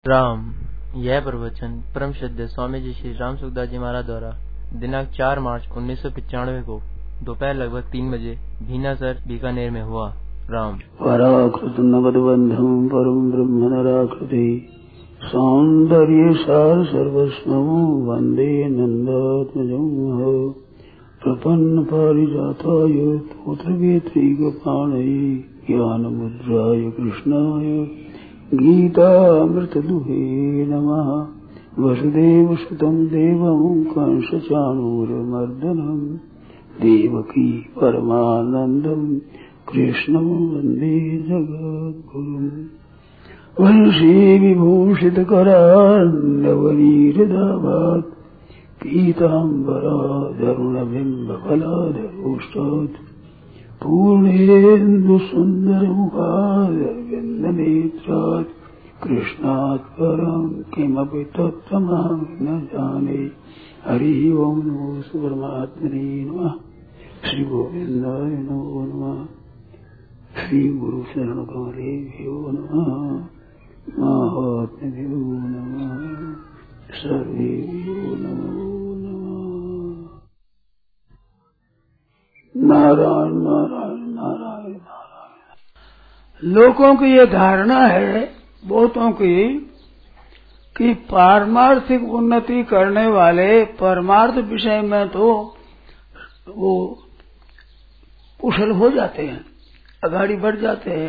राम। यह प्रवचन परम श्रद्धेय स्वामी जी श्री राम सुखदास जी महाराज द्वारा दिनांक 4 मार्च 1995 को दोपहर लगभग 3 बजे भीनासर बीकानेर में हुआ। राम। पराकृत नगद बंधम परम ब्रह्म नराकृति सौंदर्य सार सर्वस्वं वंदे नंदात्मजं प्रपन्न पारिजाताय तोत्रवेत्रैकपाणये ज्ञानमुद्राय कृष्णाय गीतामृतदुहे नमः। वसुदेवसुतं देवं कंसचाणूरमर्दनं देवकी परमानन्दं कृष्णं वन्दे जगद्गुरुम्। वंशी विभूषितकरान्नवनीरदाभात् पीताम्बराधरुणबिम्बफलाधरोष्टात् पूर्णेन्दुसुन्दरमुखारविन्दनेत्रात् कृष्णात् परं किमपि तत्त्वमहं न जाने। हरि ओं नमो परमात्मने नमः। श्री गोविन्दाय नमो नमः। श्री गुरु शरण कमलेभ्यो नमः। महात्म्यो नमः। सर्वेभ्यो नमो नमः। नारायण नारायण नारायण नारायण। लोगों की ये धारणा है बहुतों की कि पारमार्थिक उन्नति करने वाले परमार्थ विषय में तो वो कुशल हो जाते हैं, आगाड़ी बढ़ जाते हैं,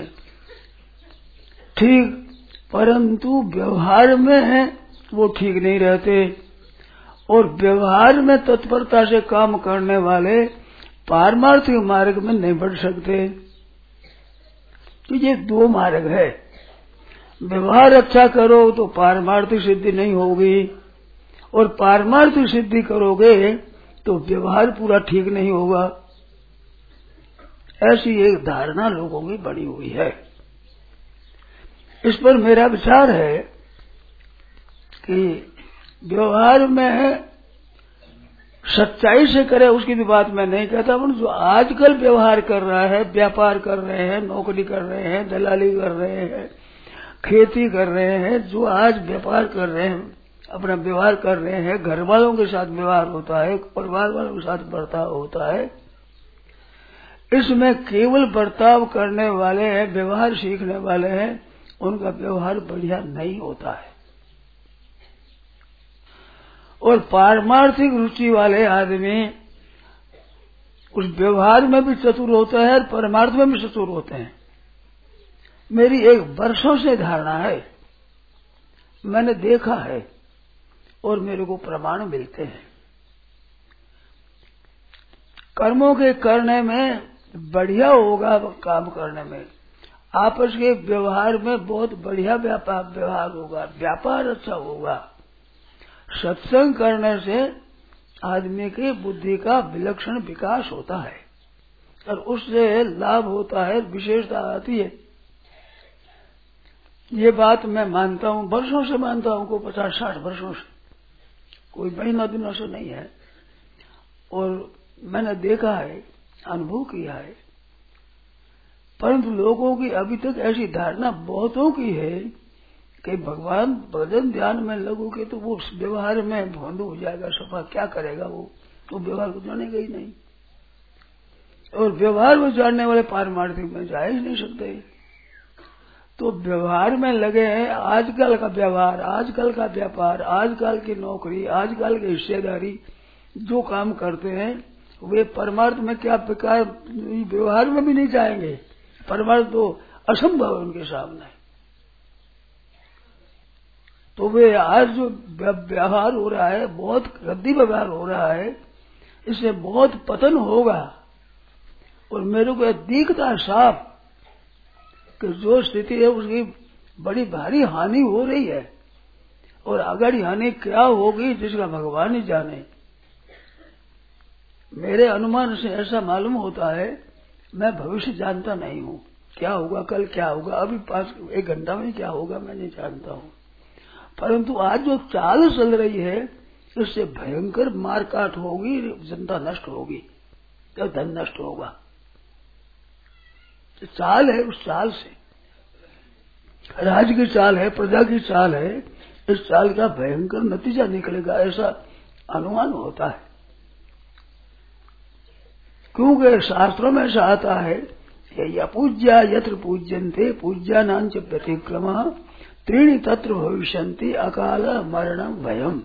ठीक, परंतु व्यवहार में वो ठीक नहीं रहते और व्यवहार में तत्परता से काम करने वाले पारमार्थिक मार्ग में नहीं बढ़ सकते। तो ये दो मार्ग है। व्यवहार अच्छा करो तो पारमार्थिक सिद्धि नहीं होगी और पारमार्थिक सिद्धि करोगे तो व्यवहार पूरा ठीक नहीं होगा। ऐसी एक धारणा लोगों की बनी हुई है। इस पर मेरा विचार है कि व्यवहार में सच्चाई से करे उसकी भी बात मैं नहीं कहता, पर जो आजकल व्यवहार कर रहा है, व्यापार कर रहे हैं, नौकरी कर रहे हैं, दलाली कर रहे हैं, खेती कर रहे हैं, जो आज व्यापार कर रहे हैं, अपना व्यवहार कर रहे हैं, घर वालों के साथ व्यवहार होता है, परिवार वालों के साथ बर्ताव होता है, इसमें केवल बर्ताव करने वाले हैं, व्यवहार सीखने वाले हैं, उनका व्यवहार बढ़िया नहीं होता है। और पारमार्थिक रुचि वाले आदमी उस व्यवहार में भी चतुर होता है और परमार्थ में भी चतुर होते हैं। मेरी एक वर्षों से धारणा है, मैंने देखा है और मेरे को प्रमाण मिलते हैं। कर्मों के करने में बढ़िया होगा, काम करने में आपस के व्यवहार में बहुत बढ़िया व्यवहार होगा, व्यापार अच्छा होगा। सत्संग करने से आदमी की बुद्धि का विलक्षण विकास होता है और उससे लाभ होता है, विशेषता आती है। ये बात मैं मानता हूँ, वर्षों से मानता हूँ, को 50-60 वर्षों से, कोई महीना दिनों से नहीं है। और मैंने देखा है, अनुभव किया है। परंतु लोगों की अभी तक ऐसी धारणा बहुतों की है कि भगवान भजन ध्यान में लगोगे तो वो व्यवहार में भोंदू हो जाएगा, सफा क्या करेगा वो, तो व्यवहार को जानेगा ही नहीं। और व्यवहार को जानने वाले पारमार्थिक में जा ही नहीं सकते। तो व्यवहार में लगे हैं, आजकल का व्यवहार, आजकल का व्यापार, आजकल की नौकरी, आजकल की हिस्सेदारी, जो काम करते हैं वे परमार्थ में क्या प्रकार व्यवहार में भी नहीं जाएंगे। परमार्थ तो असंभव है उनके सामने। तो वे आज जो व्यवहार हो रहा है, बहुत रद्दी व्यवहार हो रहा है, इससे बहुत पतन होगा। और मेरे को दिखता है साफ कि जो स्थिति है उसकी बड़ी भारी हानि हो रही है और आगाड़ी हानि क्या होगी जिसका भगवान ही जाने। मेरे अनुमान से ऐसा मालूम होता है, मैं भविष्य जानता नहीं हूँ, क्या होगा कल, क्या होगा अभी 1 घंटा में क्या होगा मैं नहीं जानता हूँ। परंतु आज जो चाल चल रही है इससे भयंकर मारकाट होगी, जनता नष्ट होगी या धन नष्ट होगा। चाल है, उस चाल से राज की चाल है, प्रजा की चाल है, इस चाल का भयंकर नतीजा निकलेगा ऐसा अनुमान होता है। क्योंकि शास्त्रों में ऐसा आता है अपूज्या यत्र पूज्यन्ते पूज्यानांच व्यतिक्रमः त्रीणि तत्र भविष्यन्ति अकाल मरण भयम्।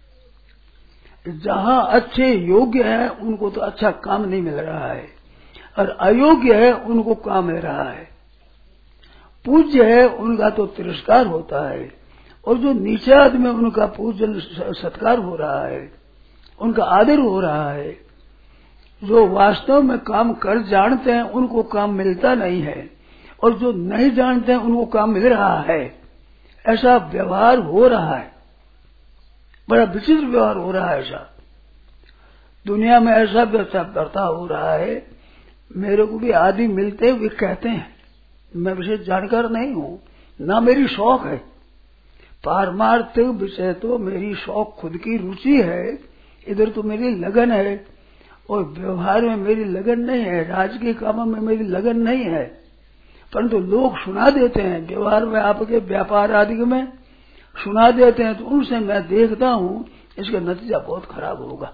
जहां अच्छे योग्य है उनको तो अच्छा काम नहीं मिल रहा है, और अयोग्य है उनको काम मिल रहा है। पूज्य है उनका तो तिरस्कार होता है, और जो नीचे आदमी उनका पूजन सत्कार हो रहा है, उनका आदर हो रहा है। जो वास्तव में काम कर जानते हैं उनको काम मिलता नहीं है, और जो नहीं जानते हैं उनको काम मिल रहा है। ऐसा व्यवहार हो रहा है, बड़ा विचित्र व्यवहार हो रहा है। ऐसा दुनिया में ऐसा बर्ताव हो रहा है। मेरे को भी आदमी मिलते हुए कहते हैं, मैं विशेष जानकार नहीं हूं, ना मेरी शौक है। पारमार्थिक विषय तो मेरी शौक खुद की रुचि है, इधर तो मेरी लगन है, और व्यवहार में मेरी लगन नहीं है, राजकीय कामों में मेरी लगन नहीं है। परंतु लोग सुना देते हैं, व्यवहार में आपके व्यापार आदि में सुना देते हैं, तो उनसे मैं देखता हूं इसका नतीजा बहुत खराब होगा।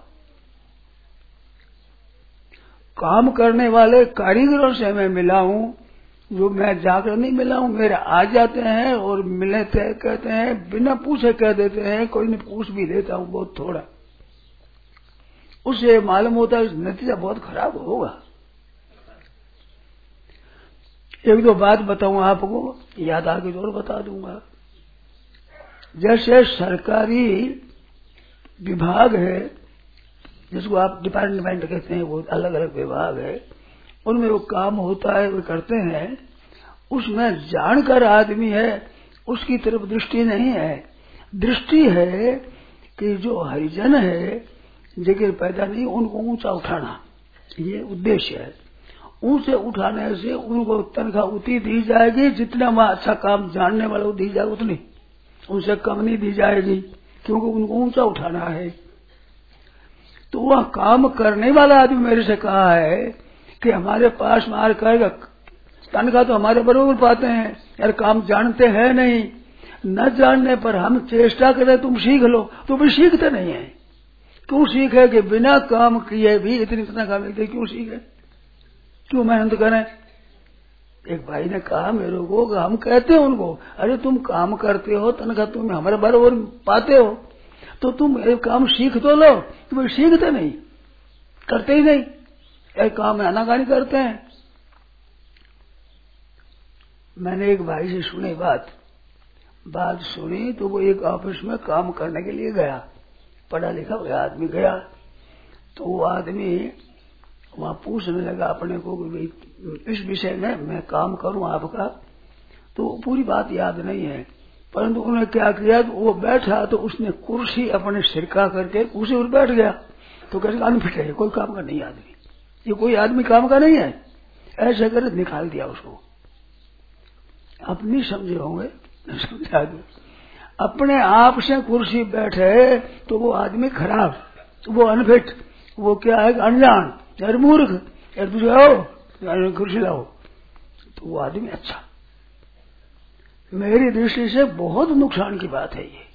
काम करने वाले कारीगरों से मैं मिला हूं, जो मैं जाकर नहीं मिला हूं, मेरे आ जाते हैं और मिले थे कहते हैं, बिना पूछे कह देते हैं, कोई नहीं पूछ भी लेता हूं बहुत थोड़ा, उससे मालूम होता है नतीजा बहुत खराब होगा। एक दो बात बताऊं आपको, याद आगे और बता दूंगा। जैसे सरकारी विभाग है, जिसको आप डिपार्टमेंट कहते हैं, वो अलग अलग विभाग है, उनमें वो काम होता है, वो करते हैं। उसमें जानकर आदमी है, उसकी तरफ दृष्टि नहीं है। दृष्टि है कि जो हरिजन है, जगह पैदा नहीं, उनको ऊंचा उठाना, ये उद्देश्य है। ऊंचे उठाने से उनको तनख्वाह उतनी दी जाएगी, जितना वहां अच्छा काम जानने वाले को दी जाए उतनी, उनसे कम नहीं दी जाएगी, क्योंकि उनको ऊंचा उठाना है। तो वह काम करने वाला आदमी मेरे से कहा है कि हमारे पास मार करेगा, तनख्वाह तो हमारे बराबर पाते हैं, यार काम जानते हैं नहीं, न जानने पर हम चेष्टा करें तुम सीख लो, तो भी सीखते नहीं है। क्यों सीखे कि बिना काम किए भी इतनी तनख्वाह मिलती, क्यों सीखे, क्यों मेहनत करें। एक भाई ने कहा मेरे को, हम कहते हैं उनको, अरे तुम काम करते हो, तनख्वाह तुम हमारे बराबर पाते हो, तो तुम एक काम सीख तो लो। तुम सीखते नहीं, करते ही नहीं, एक काम में आनाकानी करते हैं। मैंने एक भाई से सुनी बात सुनी, तो वो एक ऑफिस में काम करने के लिए गया, पढ़ा लिखा हुआ आदमी गया। तो वो आदमी वहां पूछने लगा अपने को कि इस विषय में मैं काम करूं आपका, तो पूरी बात याद नहीं है, परंतु उन्होंने क्या किया, तो वो बैठा तो उसने कुर्सी अपने सिरका करके कुर्सी पर बैठ गया। तो कैसे अनफिट है, कोई काम का नहीं आदमी, ये कोई आदमी काम का नहीं है, ऐसे कर निकाल दिया उसको। आप नहीं समझे होंगे, समझा दो। अपने आप से कुर्सी बैठे तो वो आदमी खराब, वो अनफिट, वो क्या है, अनजान, यार मूर्ख, यार तुझे आओ कुर्सी लाओ, तो वो आदमी अच्छा। मेरी दृष्टि से बहुत नुकसान की बात है ये।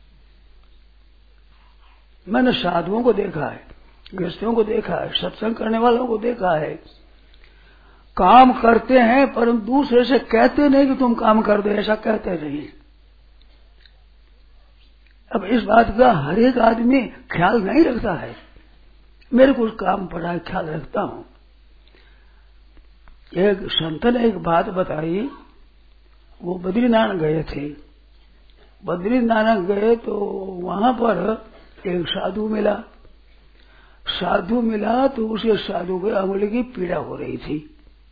मैंने साधुओं को देखा है, गृहस्थियों को देखा है, सत्संग करने वालों को देखा है, काम करते हैं परंतु दूसरे से कहते नहीं कि तुम काम कर दो, ऐसा कहते नहीं। अब इस बात का हर एक आदमी ख्याल नहीं रखता है। मेरे को काम पड़ा है, ख्याल रखता हूं। एक संत ने एक बात बताई, वो बद्रीनाथ गए थे। बद्रीनाथ गए तो वहां पर एक साधु मिला तो उसे साधु के अंगुली की पीड़ा हो रही थी।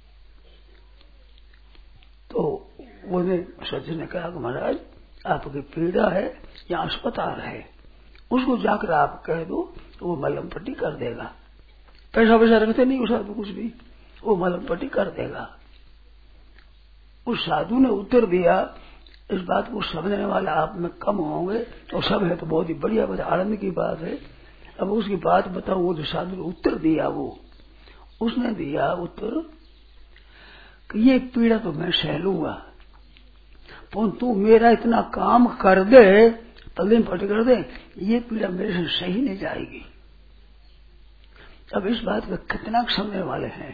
तो उन्हें सज्जन ने कहा कि महाराज आपकी पीड़ा है, यहाँ अस्पताल है, उसको जाकर आप कह दो तो वो मलहम पट्टी कर देगा। पैसा वैसा रखते नहीं उस साधु कुछ भी, वो मलहम पट्टी कर देगा। उस साधु ने उत्तर दिया, इस बात को समझने वाले आप में कम होंगे, तो सब है तो बहुत ही बढ़िया बात, आनंद की बात है। अब उसकी बात बताऊं, वो जो साधु ने उत्तर दिया, वो उसने दिया उत्तर कि ये पीड़ा तो मैं सह लूंगा, तू मेरा इतना काम कर दे, तले पट कर दे, ये पीड़ा मेरे से सही नहीं जाएगी। अब इस बात का कितना समझने वाले हैं।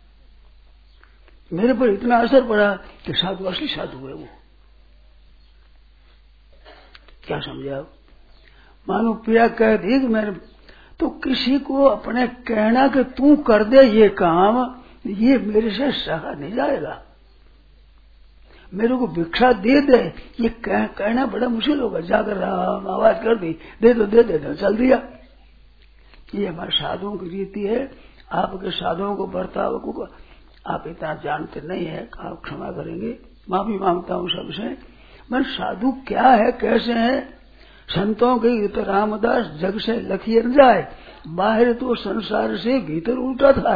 मेरे पर इतना असर पड़ा कि साधु असली साधु है वो। क्या समझे आप? मानो पीड़ा कह दी कि मेरे, तो किसी को अपने कहना कि तू कर दे ये काम, ये मेरे से सहा नहीं जाएगा। मेरे को भिक्षा दे दे, ये कहना बड़ा मुश्किल होगा। जाकर राम आवाज कर दी, दे दो दे दे, चल दिया। ये हमारे साधुओं की रीति है। आपके साधुओं को बर्ताव को आप इतना जानते नहीं है, आप क्षमा करेंगे, माफी मांगता हूँ सबसे। मैं साधु क्या है, कैसे है? संतों के तो रामदास जग से लखिए न जाए, बाहर तो संसार से भीतर उल्टा था,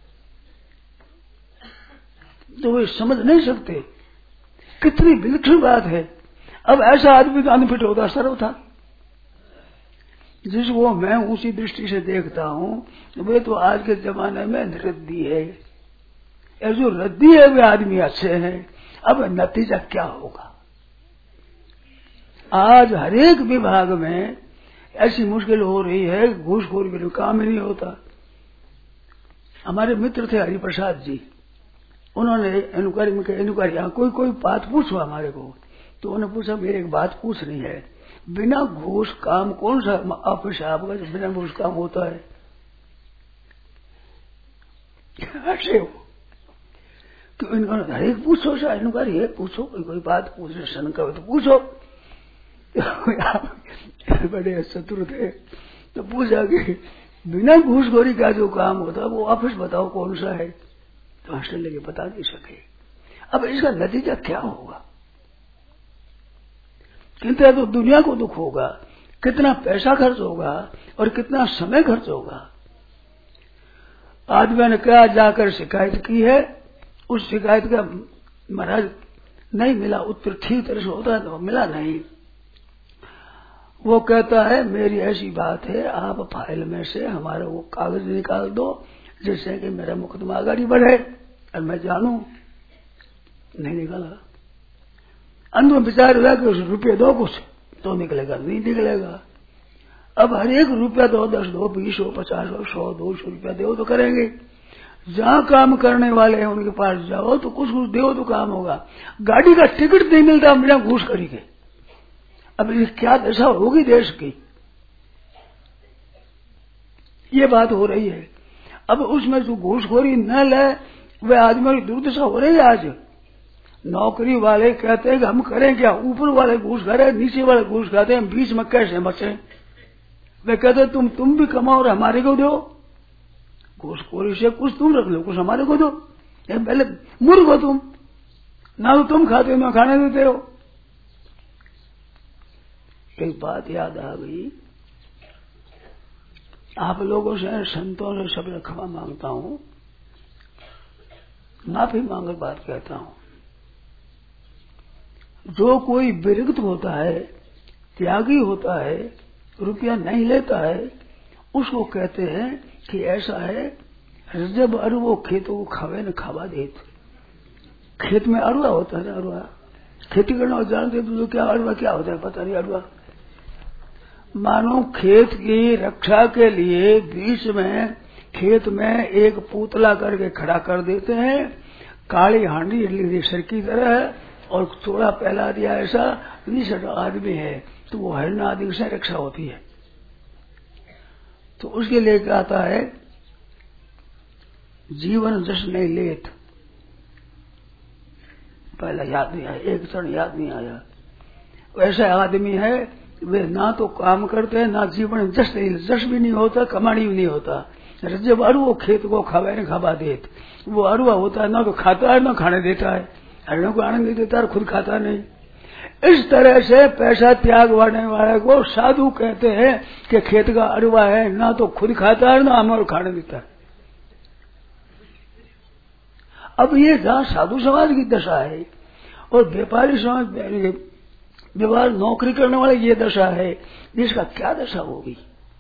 तो वे समझ नहीं सकते। कितनी विलक्षण बात है। अब ऐसा आदमी का अनफिट होता सर्व था, जिसको मैं उसी दृष्टि से देखता हूँ। वे तो आज के जमाने में रद्दी है, जो रद्दी है वे आदमी अच्छे हैं। अब नतीजा क्या होगा? आज हरेक विभाग में ऐसी मुश्किल हो रही है, घूसखोरी के लिए काम ही नहीं होता। हमारे मित्र थे हरिप्रसाद जी, उन्होंने इंक्वायरी में इंक्वायरी कोई बात पूछो हमारे को, तो उन्होंने पूछा मेरे एक बात पूछनी है, बिना घूस काम कौन सा ऑफिस आपका जो बिना घूस काम होता है? ऐसे हो तो इन्होंने हरेक पूछो सा इंक्वायरी है, पूछो कोई बात पूछने शंका हो तो पूछो। बड़े चतुर थे, तो पूछा कि बिना घूसखोरी का जो काम होता है वो ऑफिस बताओ कौन सा है? तो हॉस्टल लेके बता नहीं सके। अब इसका नतीजा क्या होगा? कितना तो दुनिया को दुख होगा, कितना पैसा खर्च होगा और कितना समय खर्च होगा। आदमी ने क्या जाकर शिकायत की है, उस शिकायत का महाराज नहीं मिला उत्तर, ठीक तरह से होता है तो मिला नहीं। वो कहता है मेरी ऐसी बात है, आप फाइल में से हमारा वो कागज निकाल दो जिससे कि मेरा मुकदमा आगे बढ़े और मैं जानू। नहीं निकाला। अंत में विचार हुआ कि उस रुपये दो कुछ तो निकलेगा, नहीं निकलेगा। अब हर एक रुपया दो, 10 दो, 20 हो, 50 हो, 100 200 रुपया दो तो करेंगे। जहां काम करने वाले हैं उनके पास जाओ तो कुछ कुछ दो तो काम होगा। गाड़ी का टिकट नहीं मिलता बिना घूस खरी के। अब ये क्या दशा होगी देश की? ये बात हो रही है। अब उसमें जो घूसखोरी न ले वे आदमी की दुर्दशा हो रही है। आज नौकरी वाले कहते हैं कि हम करें क्या, ऊपर वाले घूस खा रहे, नीचे वाले घूस खाते हैं, बीच में कैसे बचे? वे कहते हैं तुम भी कमाओ और हमारे को दो। घूसखोरी से कुछ तुम रख लो, कुछ हमारे को दो। पहले मूर्ख हो तुम, ना तो तुम खाते हो ना खाने देते हो। एक बात याद आ गई, आप लोगों से संतों से सब क्षमा मांगता हूं, माफी मांगकर बात कहता हूं। जो कोई विरक्त होता है, त्यागी होता है, रुपया नहीं लेता है, उसको कहते हैं कि ऐसा है जब अरुओ खेतों को खावे न खावा देत। खेत में अरुआ होता है ना, अरुआ खेती करना हो जानते तो क्या अरुआ क्या होता है पता नहीं। अरुआ मानो खेत की रक्षा के लिए बीच में खेत में एक पुतला करके खड़ा कर देते हैं, काली हांडी इडली सर की तरह है, और थोड़ा पहला दिया ऐसा 20 आदमी है तो वो हरण आदि से रक्षा होती है। तो उसके लिए क्या आता है, जीवन जस नहीं लेत। पहला याद नहीं आया, एक क्षण याद नहीं आया। वैसा आदमी है वे ना तो काम करते हैं ना जीवन जस नहीं, जस भी नहीं होता, कमानी भी नहीं होता। जब अरुआ खेत को खावे न खावा देत, वो अरुआ होता है ना तो खाता है ना खाने देता है, हरणों को आनंद नहीं देता और खुद खाता नहीं। इस तरह से पैसा त्याग वाने वाले को साधु कहते हैं कि खेत का अरुआ है, ना तो खुद खाता है ना हमें खाने देता है। अब ये जहां साधु समाज की दशा है और व्यापारी समाज व्यवहार नौकरी करने वाले ये दशा है, इसका क्या दशा होगी?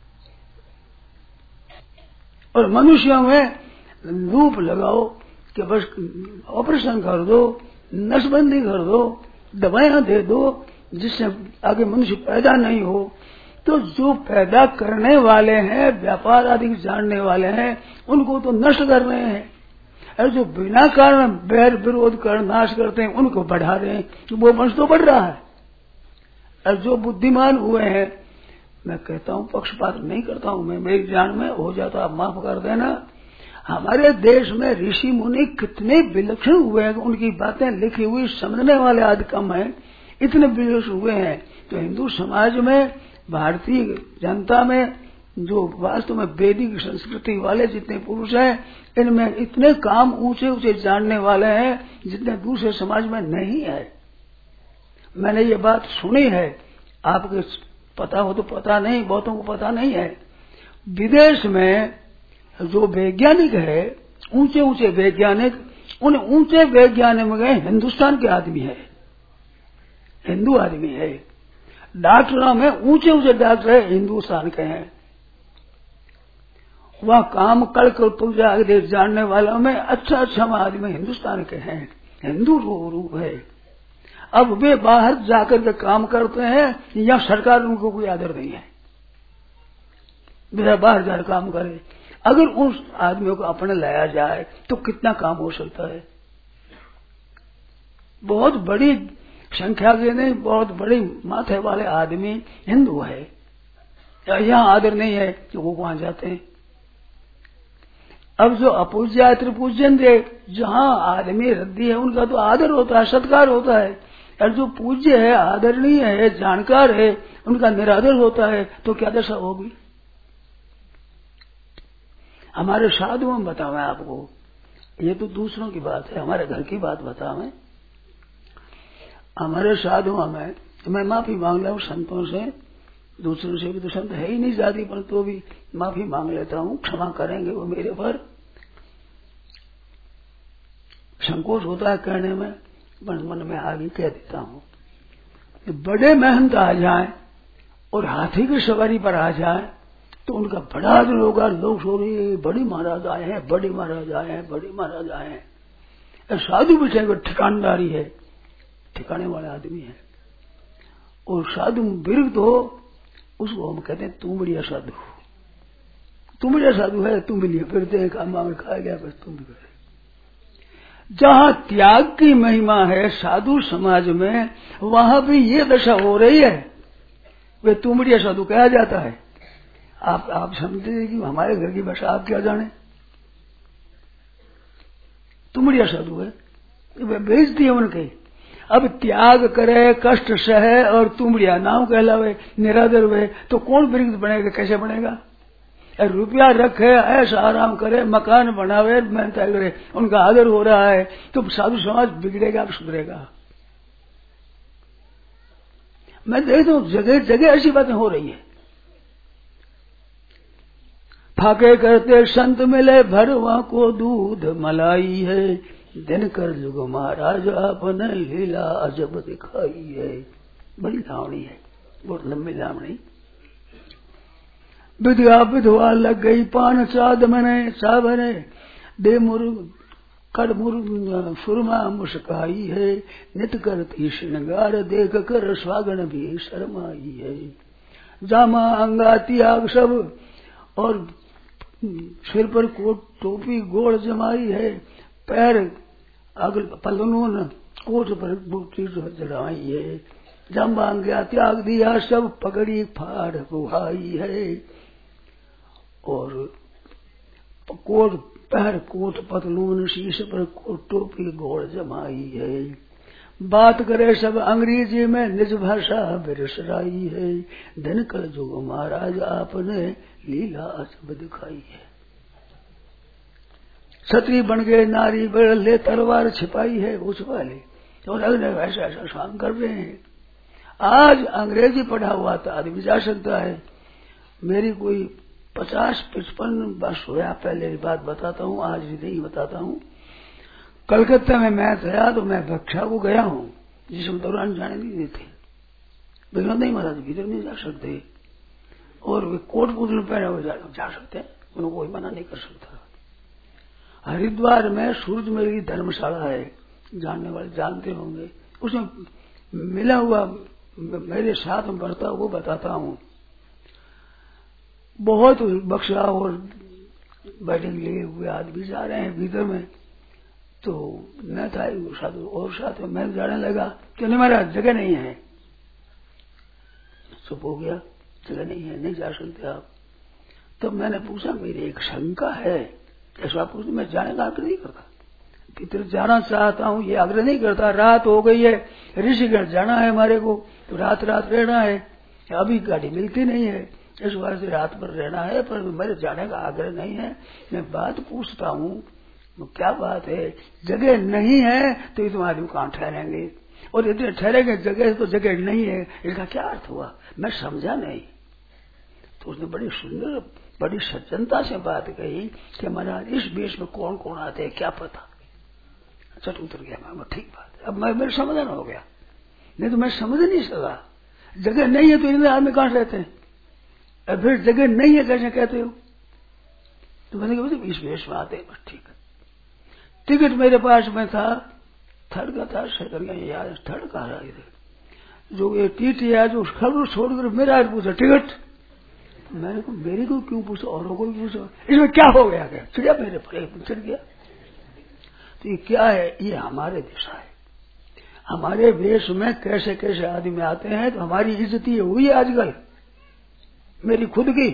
और मनुष्यों में लूप लगाओ कि बस ऑपरेशन कर दो, नसबंदी कर दो, दवाइयां दे दो जिससे आगे मनुष्य पैदा नहीं हो। तो जो पैदा करने वाले हैं, व्यापार आदि जानने वाले हैं, उनको तो नष्ट कर रहे हैं, और जो बिना कारण बैर विरोध कर नाश करते हैं उनको बढ़ा रहे हैं, तो वो वंश तो बढ़ रहा है। और जो बुद्धिमान हुए हैं, मैं कहता हूं पक्षपात नहीं करता हूं, मैं मेरी जान में हो जाता आप माफ कर देना। हमारे देश में ऋषि मुनि कितने विलक्षण हुए हैं, उनकी बातें लिखी हुई समझने वाले आदि कम है, इतने विलक्षण हुए हैं। तो हिंदू समाज में, भारतीय जनता में, जो वास्तव में वैदिक संस्कृति वाले जितने पुरुष हैं, इनमें इतने काम ऊंचे ऊंचे जानने वाले हैं जितने दूसरे समाज में नहीं है। मैंने ये बात सुनी है, आपके पता हो तो पता नहीं, बहुतों को पता नहीं है। विदेश में जो वैज्ञानिक है, ऊंचे ऊंचे वैज्ञानिक, उन ऊंचे वैज्ञानिक में हिंदुस्तान के आदमी है, हिंदू आदमी है। डॉक्टरों में ऊंचे ऊंचे डॉक्टर हिंदुस्तान के हैं। वह काम कर पूजा जानने वालों में अच्छा अच्छा आदमी हिंदुस्तान के हैं, हिंदू रूप है। अब वे बाहर जाकर के काम करते हैं, या सरकार उनको कोई आदर नहीं है, वे बाहर जाकर काम करे। अगर उस आदमियों को अपने लाया जाए तो कितना काम हो सकता है। बहुत बड़ी संख्या के नहीं, बहुत बड़ी माथे वाले आदमी हिंदू है, यहाँ आदर नहीं है कि वो वहां जाते हैं। अब जो अपूज्य त्रिपूजन दे, जहाँ आदमी रद्दी है उनका तो आदर होता है, सत्कार होता है, और जो पूज्य है, आदरणीय है, जानकार है, उनका निरादर होता है, तो क्या दशा होगी। हमारे साधुओं में बताओ मैं आपको, ये तो दूसरों की बात है, हमारे घर की बात बताओ मैं। हमारे साधुओं में, मैं माफी मांग रहा हूँ संतों से, दूसरों से भी तो संत है ही नहीं जाति पर, तो भी माफी मांग लेता हूँ, क्षमा करेंगे वो मेरे पर। संकोच होता है कहने में, पर मन में आगे कह देता हूँ। बड़े महंत आ जाएं और हाथी की सवारी पर आ जाएं तो उनका बड़ा आदर होगा। लोग सो रहे, बड़ी महाराज आए हैं, बड़े महाराज आए हैं, बड़े महाराज आए हैं। साधु भी चाहे ठिकानदारी है, ठिकाने वाले आदमी है, और साधु विरुद्ध हो उसको हम कहते हैं तू बढ़िया साधु, तू बढ़िया साधु है, तुम भी लिए फिरते हैं, काम में खाया गया बस तुम भी करे। जहां त्याग की महिमा है साधु समाज में, वहां भी ये दशा हो रही है, वे तू बढ़िया साधु कहा जाता है। आप समझते हैं कि हमारे घर की भाषा आप क्या जाने, तुम बढ़िया साधु है, वे बेइज्जती है उनके। अब त्याग करे, कष्ट सहे और तुमड़िया नाम कहलावे, निरादर हुए, तो कौन वृक्ष बनेगा, कैसे बनेगा। रुपया रखे, ऐसा आराम करे, मकान बनावे, मेहनत करे, उनका आदर हो रहा है, तो साधु समाज बिगड़ेगा, सुधरेगा। मैं देखता हूँ जगह जगह ऐसी बातें हो रही है। फाके करते संत मिले, भरवा को दूध मलाई है, दिन कर जुग महाराज आपने लीला अजब दिखाई है। बड़ी लावणी है, बहुत लंबी लावणी। विधवा विधवा लग गई, पान चाद मने चावने, दे मुर्ग कर मुर्ग सुरमा मुस्काई है, नित करती श्रृंगार देख कर स्वागन भी शर्माई है। जामा अंगा त्याग सब और सिर पर कोट टोपी गोड़ जमाई है, पैर अगल पलनून कोट पर बूटी जड़ाई है। जम्बा अंगा त्याग दिया सब, पगड़ी फाड़ बुहाई है, और कोट पैर कोट पतलून, शीश पर कोट टोपी गोड़ जमाई है। बात करे सब अंग्रेजी में, निज भाषा बिरसराई है, दिन कल जुग महाराज आपने लीला अजब दिखाई है। छतरी बन गए नारी बड़ ले, तलवार छिपाई है उस वाले, और अगले ऐसा ऐसा काम कर रहे हैं। आज अंग्रेजी पढ़ा हुआ था आदमी जा सकता है। मेरी कोई 50-55 वर्ष हुआ पहले की बात बताता हूँ, आज नहीं बताता हूँ। कलकत्ता में मैं था तो मैं भक्षा को गया हूँ, जिसमें दौरान जाने नहीं देते, बिना नहीं महाराज भीतर नहीं जा सकते, और वे कोट पुतल पहने हुए जा सकते हैं, उनको कोई मना नहीं कर सकता। हरिद्वार में सूरज मेरी धर्मशाला है, जानने वाले जानते होंगे। उसमें मिला हुआ मेरे साथ में बढ़ता वो बताता हूँ। बहुत बक्सा और बैठक लिए हुए आदमी जा रहे हैं भीतर में, तो मैं था साधु और साथ में मैं जाने लगा कि नहीं महाराज जगह नहीं है। चुप हो गया, जगह नहीं है, नहीं जा सकते आप। तो मैंने पूछा मेरी एक शंका है, ऐसा पूछ मैं जाने का आग्रह नहीं करता, भीतर जाना चाहता हूँ ये आग्रह नहीं करता। रात हो गई है, ऋषिगढ़ जाना है हमारे को, तो रात रहना है, अभी गाड़ी मिलती नहीं है, इस बार से रात भर रहना है, पर मेरे जाने का आग्रह नहीं है। मैं बात पूछता हूँ क्या बात है, जगह नहीं है तो तुम आदमी कहाँ ठहरेंगे, और इतने ठहरेंगे जगह तो जगह नहीं है, इसका क्या अर्थ हुआ, मैं समझा नहीं। तो उसने बड़ी सुंदर बड़ी सज्जनता से बात कही कि महाराज इस वेश में कौन कौन आते हैं क्या पता। चट उतर गया मैं, ठीक बात है, अब मैं मेरे समाधान हो गया, नहीं तो मैं समझ नहीं सका। जगह नहीं है तो इतने आदमी कहाँ रहते हैं, अब फिर जगह नहीं है कैसे कहते हो, तो मैंने कहा इस वेश में आते हैं, बस ठीक है। टिकट मेरे पास में था, थर्ड का था, सेकंड का याद, थर्ड का रहा इधर जो ये टीटी है जो खबर छोड़कर मेरा पूछा टिकट, मैंने को मेरे को क्यों पूछो औरों को भी पूछो, इसमें क्या हो गया, क्या चिड़िया मेरे पर चढ़ गया। तो ये क्या है, ये हमारे दिशा है, हमारे वेश में कैसे कैसे आदमी आते हैं, तो हमारी इज्जत ये हुई है आजकल मेरी खुद की।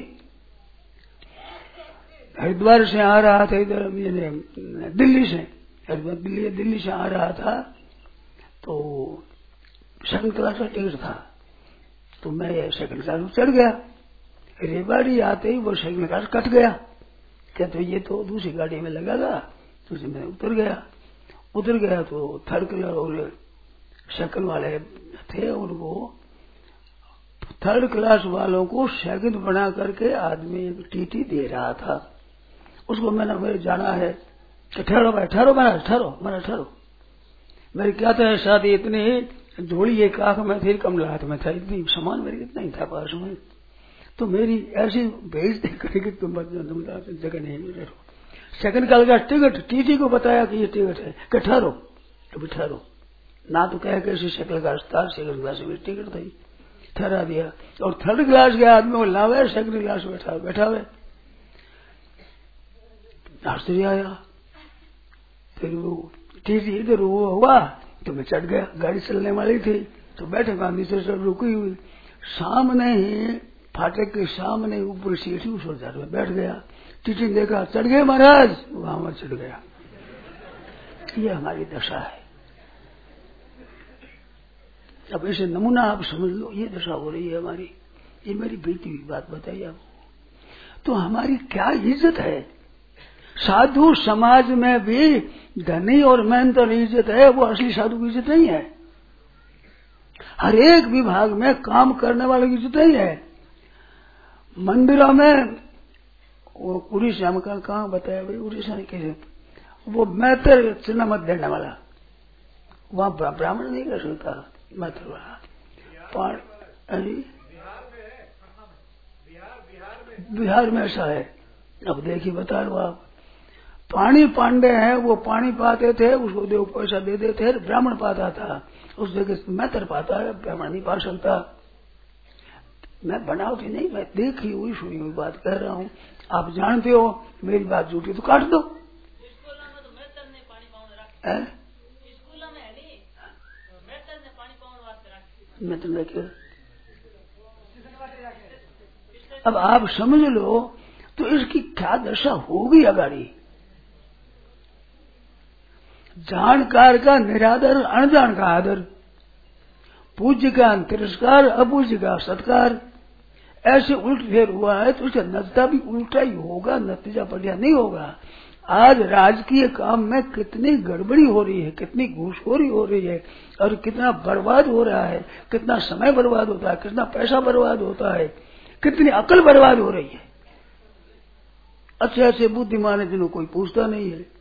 हरिद्वार से आ रहा था इधर दिल्ली से, दिल्ली से आ रहा था, तो सेकंड क्लास का टिकट था, तो मैं सेकंड क्लास में चढ़ गया। रेवाड़ी आते ही वो सेकंड क्लास कट गया, क्या तो ये तो दूसरी गाड़ी में लगेगा, तो मैं उतर गया तो थर्ड क्लास और सेकंड वाले थे, उनको थर्ड क्लास वालों को सेकंड बना करके आदमी एक टीटी दे रहा था। उसको मैंने मेरे जाना है कि ठहरो भाई, ठहरो महाराज, ठहरो। मेरी क्या था शादी इतनी झोली एक आंख में थी, कमला हाथ में था, इतनी सामान मेरी इतना ही था पास में, तो मेरी ऐसी भेज दे करेगी तुम जगह नहीं मिल रहा। सेकंड क्लास का टिकट टीटी को बताया कि ये टिकट है, कि ठहरो, अभी ठहरो ना, तो कह कैसे सेकंड क्लास था, सेकंड क्लास में टिकट थी, ठहरा दिया। और थर्ड क्लास के आदमी को लावे सेकंड क्लास में बैठा हुए, आश्चर्य आया। फिर वो टीटी इधर हुआ तो मैं चढ़ गया, गाड़ी चलने वाली थी, तो बैठे गांधी से रुकी हुई, सामने ही फाटक के सामने ऊपर सीढ़ी उस में बैठ गया। टीटी ने देखा, चढ़ गए महाराज, वहां में चढ़ गया। ये हमारी दशा है। अब इसे नमूना आप समझ लो, ये दशा हो रही है हमारी, ये मेरी बीती हुई बात बताइए आपको। तो हमारी क्या इज्जत है, साधु समाज में भी धनी और मेहनत और इज्जत है, वो असली साधु की इज्जत नहीं है। हर एक विभाग में काम करने वाले की इज्जत नहीं है। मंदिरों में वो उड़ीसा में कहाँ बताया भाई, उड़ीसा ने कैसे, वो मैतर चिन्ह मत देने वाला, वहां ब्राह्मण नहीं कर सकता, मैतर वाला। बिहार में ऐसा है। अब देखिए बता रहा आप, पानी पांडे हैं, वो पानी पाते थे, उसको देव पैसा दे देते थे, ब्राह्मण पाता था, उस जगह मैतर पाता है, ब्राह्मण नहीं पा सकता। मैं बनावटी नहीं, मैं देखी हुई सुनी हुई बात कह रहा हूँ, आप जानते हो, मेरी बात झूठी तो काट दो। अब आप समझ लो, तो इसकी क्या दशा होगी अगाड़ी। जानकार का निरादर, अनजान का आदर, पूज्य का तिरस्कार, अपूज्य का सत्कार, ऐसे उल्ट फेर हुआ है, तो उसका नतीजा भी उल्टा ही होगा, नतीजा बढ़िया नहीं होगा। आज राजकीय काम में कितनी गड़बड़ी हो रही है, कितनी घूसखोरी हो रही है, और कितना बर्बाद हो रहा है, कितना समय बर्बाद होता है, कितना पैसा बर्बाद होता है, कितनी अकल बर्बाद हो रही है। अच्छे अच्छे बुद्धिमान है जिन्हों कोई पूछता नहीं है,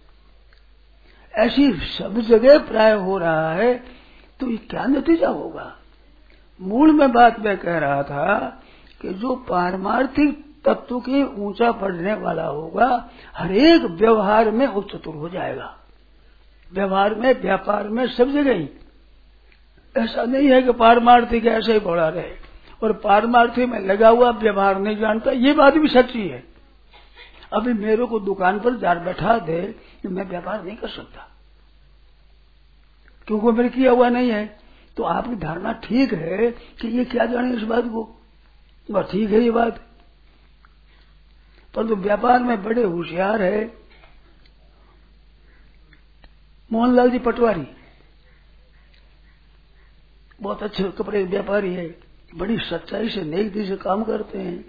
ऐसी सब जगह प्राय हो रहा है। तो ये क्या नतीजा होगा। मूल में बात मैं कह रहा था कि जो पारमार्थिक तत्व के ऊंचा पढ़ने वाला होगा, हर एक व्यवहार में उच्चतुर हो जाएगा, व्यवहार में, व्यापार में, सब जगह ही ऐसा नहीं है कि पारमार्थी के ऐसे ही पड़ा रहे और पारमार्थी में लगा हुआ व्यवहार नहीं जानता, ये बात भी सच्ची है। अभी मेरे को दुकान पर जार बैठा दे तो मैं व्यापार नहीं कर सकता, क्योंकि मेरे किया हुआ नहीं है। तो आपकी धारणा ठीक है कि ये क्या जाने इस बात को, बस ठीक है ये बात, परंतु व्यापार में बड़े होशियार है मोहनलाल जी पटवारी, बहुत अच्छे कपड़े व्यापारी है, बड़ी सच्चाई से नेकी से काम करते हैं।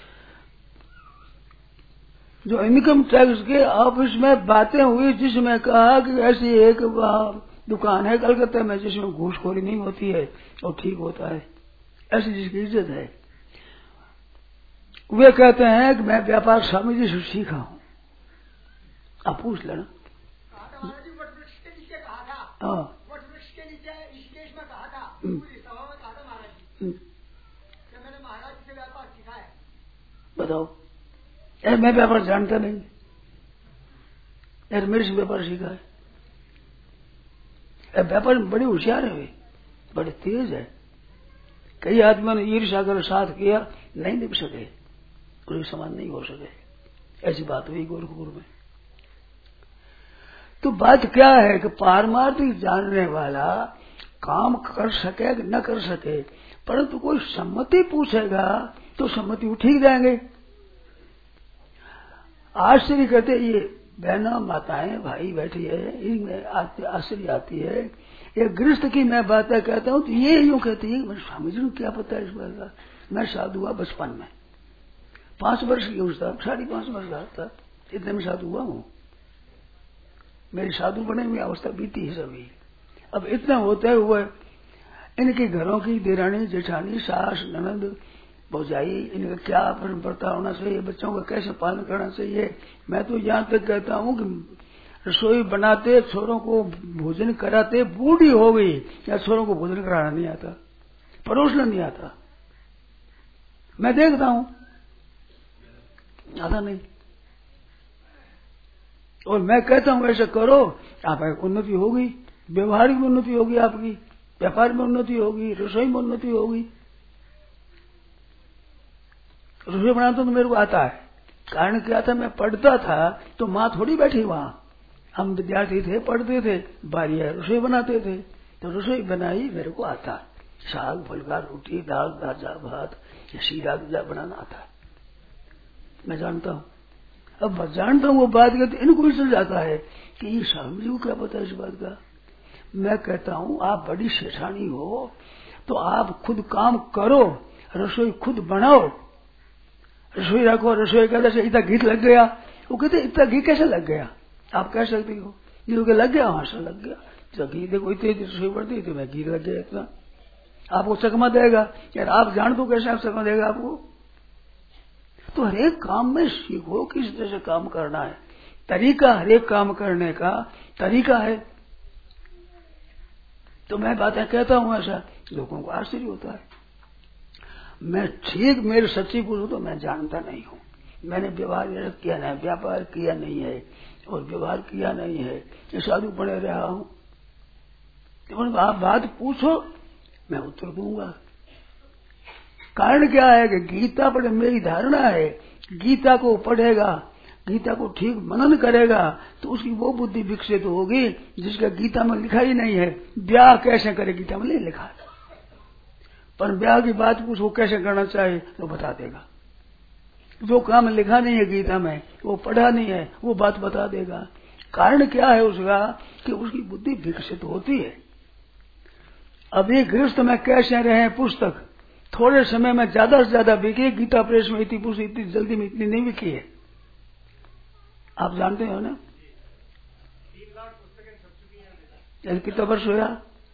जो इनकम टैक्स के ऑफिस में बातें हुई जिसमें कहा कि ऐसी एक दुकान है कलकत्ता में जिसमें घूसखोरी नहीं होती है और ठीक होता है, ऐसी जिसकी इज्जत है, वे कहते हैं कि मैं व्यापार स्वामी जी से सीखा हूं। आप पूछ लेना। हाँ, वटवृक्ष के नीचे ऋषिकेश में कहा था, पूरी सभा में कहा था महाराज जी कि मैंने महाराज जी से व्यापार सीखा है। बताओ, यार मैं व्यापार जानता नहीं, यार मेरे से व्यापार सीखा है। व्यापार में बड़े होशियार है वे, बड़े तेज है। कई आदमियों ने ईर्ष्या कर साथ किया, नहीं निभ सके, कोई समान नहीं हो सके, ऐसी बात हुई गोरखपुर में। तो बात क्या है कि पारमार्थिक जानने वाला काम कर सके कि न कर सके, परंतु कोई सम्मति पूछेगा तो सम्मति उठी जाएंगे। आश्चर्य करते ये बहना माताएं भाई बैठी है, इनमें आश्चर्य आती है। ये गृहस्थ की मैं बातें कहता हूं तो ये यूं कहती है कि स्वामी जी को क्या पता है इस बात का। मैं साधु हुआ बचपन में, 5 वर्ष की उस था, 5.5 वर्ष का था, इतने में साधु हुआ हूं। मेरी साधु बने हुई अवस्था बीती है सभी। अब इतना होते हुए इनके घरों की देरानी जेठानी सास ननद भौजाई, इनका क्या बर्ताव होना चाहिए, बच्चों का कैसे पालन करना चाहिए। मैं तो यहाँ तक कहता हूँ कि रसोई बनाते, छोरों को भोजन कराते, बूढ़ी हो गई या छोरों को भोजन कराना नहीं आता, परोसना नहीं आता। मैं देखता हूँ आता नहीं, और मैं कहता हूँ ऐसा करो, आप उन्नति होगी, व्यवहारिक में उन्नति होगी, आपकी व्यापार में उन्नति होगी, रसोई में उन्नति होगी। रसोई बनाना तो मेरे को आता है, कारण क्या था, मैं पढ़ता था तो माँ थोड़ी बैठी वहां, हम विद्यार्थी थे, पढ़ते थे, बारिया रसोई बनाते थे, तो रसोई बनाई मेरे को आता। साग फलका रोटी दाल ताजा भात शीरा बनाना आता है, मैं जानता हूँ। अब मैं जानता हूँ वो बात कहते इनको भी चल जाता है कि ये स्वामी जी को क्या पता है इस बात का। मैं कहता हूँ आप बड़ी सेठानी हो तो आप खुद काम करो, रसोई खुद बनाओ, रसोई रखो। रसोई कहते इतना घी लग गया, वो कहते इतना घी कैसे लग गया, आप कह सकती हो ये लग गया, वहां से लग गया, तो घी देखो इतनी रसोई बढ़ती तो मैं घी लग गया इतना, आपको चकमा देगा यार, आप जान दो कैसे आप चकमा देगा आपको। तो हरेक काम में सीखो किस तरह से काम करना है, तरीका, हरेक काम करने का तरीका है। तो मैं बातें कहता हूं ऐसा, लोगों को आश्चर्य होता है। मैं ठीक मेरे सच्ची पूछूं तो मैं जानता नहीं हूं, मैंने व्यवहार किया नहीं, व्यापार किया नहीं है और व्यवहार किया नहीं है, ये साधु बने रहा हूं। तो आप बात पूछो मैं उत्तर दूंगा। कारण क्या है कि गीता पर मेरी धारणा है, गीता को पढ़ेगा, गीता को ठीक मनन करेगा तो उसकी वो बुद्धि विकसित होगी जिसका गीता में लिखा ही नहीं है। ब्याह कैसे करे गीता में नहीं लिखा, पर ब्याह की बात पूछो कैसे करना चाहिए तो बता देगा। जो काम लिखा नहीं है गीता में, वो पढ़ा नहीं है, वो बात बता देगा। कारण क्या है उसका कि उसकी बुद्धि विकसित होती है। अभी गृहस्थ में कैसे रहे पुस्तक थोड़े समय में ज्यादा से ज्यादा बिकी, गीता प्रेस में इतनी पुस्तक इतनी जल्दी में इतनी नहीं बिकी है, आप जानते हो ना। 3 लाख पुस्तकें छप चुकी हैं। कितना वर्ष हुआ,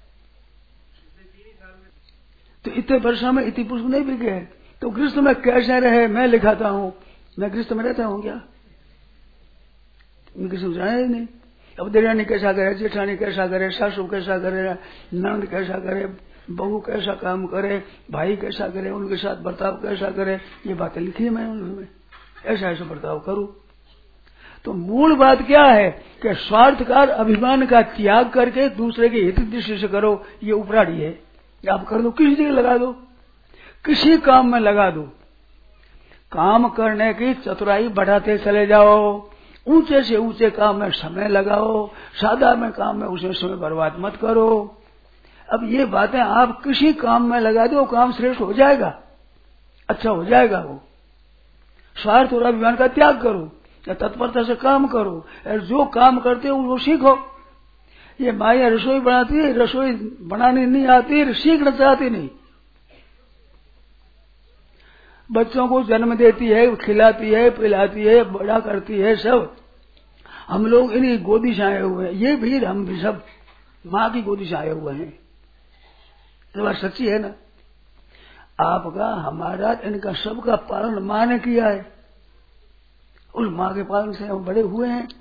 तो इतने वर्षों में इतनी पुस्तक नहीं बिके है। तो गृहस्थ में कैसे रहे मैं लिखाता हूं, मैं गृहस्थ में रहता हूं क्या, गृहस्थ जाना ही नहीं। अब देरानी कैसा करे, जेठानी कैसा करे, सासू कैसा करे, नंद कैसा करे, बहू कैसा काम करे, भाई कैसा करे, उनके साथ बर्ताव कैसा करे, ये बातें लिखी है मैंने उनमें, ऐसा ऐसा बर्ताव करूं। तो मूल बात क्या है कि स्वार्थकार अभिमान का त्याग करके दूसरे के हित दृष्टि से करो, ये उपराड़ी है। आप कर दो, किसी जगह लगा दो, किसी काम में लगा दो। काम करने की चतुराई बढ़ाते चले जाओ, ऊंचे से ऊंचे काम में समय लगाओ, सादा में काम में उसे समय बर्बाद मत करो। अब ये बातें आप किसी काम में लगा दो, काम श्रेष्ठ हो जाएगा, अच्छा हो जाएगा। वो स्वार्थ और अभिमान का त्याग करो, या तत्परता से काम करो, और जो काम करते हो वो सीखो। ये माया रसोई बनाती है, रसोई बनानी नहीं आती, सीखना चाहती नहीं। बच्चों को जन्म देती है, खिलाती है, पिलाती है, बड़ा करती है, सब हम लोग इन्हीं गोदी से आए हुए हैं। ये भी हम भी सब माँ की गोदी से आए हुए हैं। ये बात सच्ची है ना। आपका, हमारा, इनका सबका पालन माँ ने किया है। उस माँ के पालन से हम बड़े हुए हैं।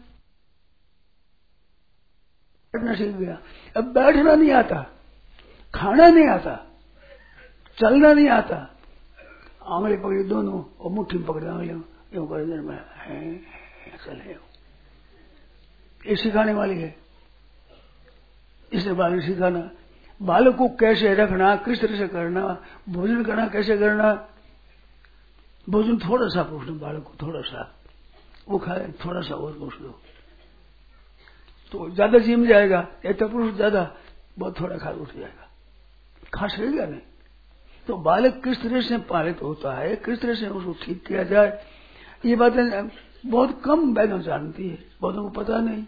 बैठना सीख गया। अब बैठना नहीं आता, खाना नहीं आता, चलना नहीं आता, आंगली पकड़ी दोनों और मुट्ठी में पकड़े आंगली यूं कर चले, ये सिखाने वाली है। इससे बालक सिखाना, बालक को कैसे रखना, किस तरह से करना, भोजन करना कैसे करना। भोजन थोड़ा सा पूछ लो बालक को, थोड़ा सा वो खाए, थोड़ा सा और पूछ लो तो ज्यादा जिम जाएगा। एक तो पुरुष ज्यादा, बहुत थोड़ा खा उठ जाएगा, खा सकेगा नहीं। तो बालक किस तरह से पालित होता है, किस तरह से उसको ठीक किया जाए, ये बातें बहुत कम बहनों जानती है, बहुतों को पता नहीं।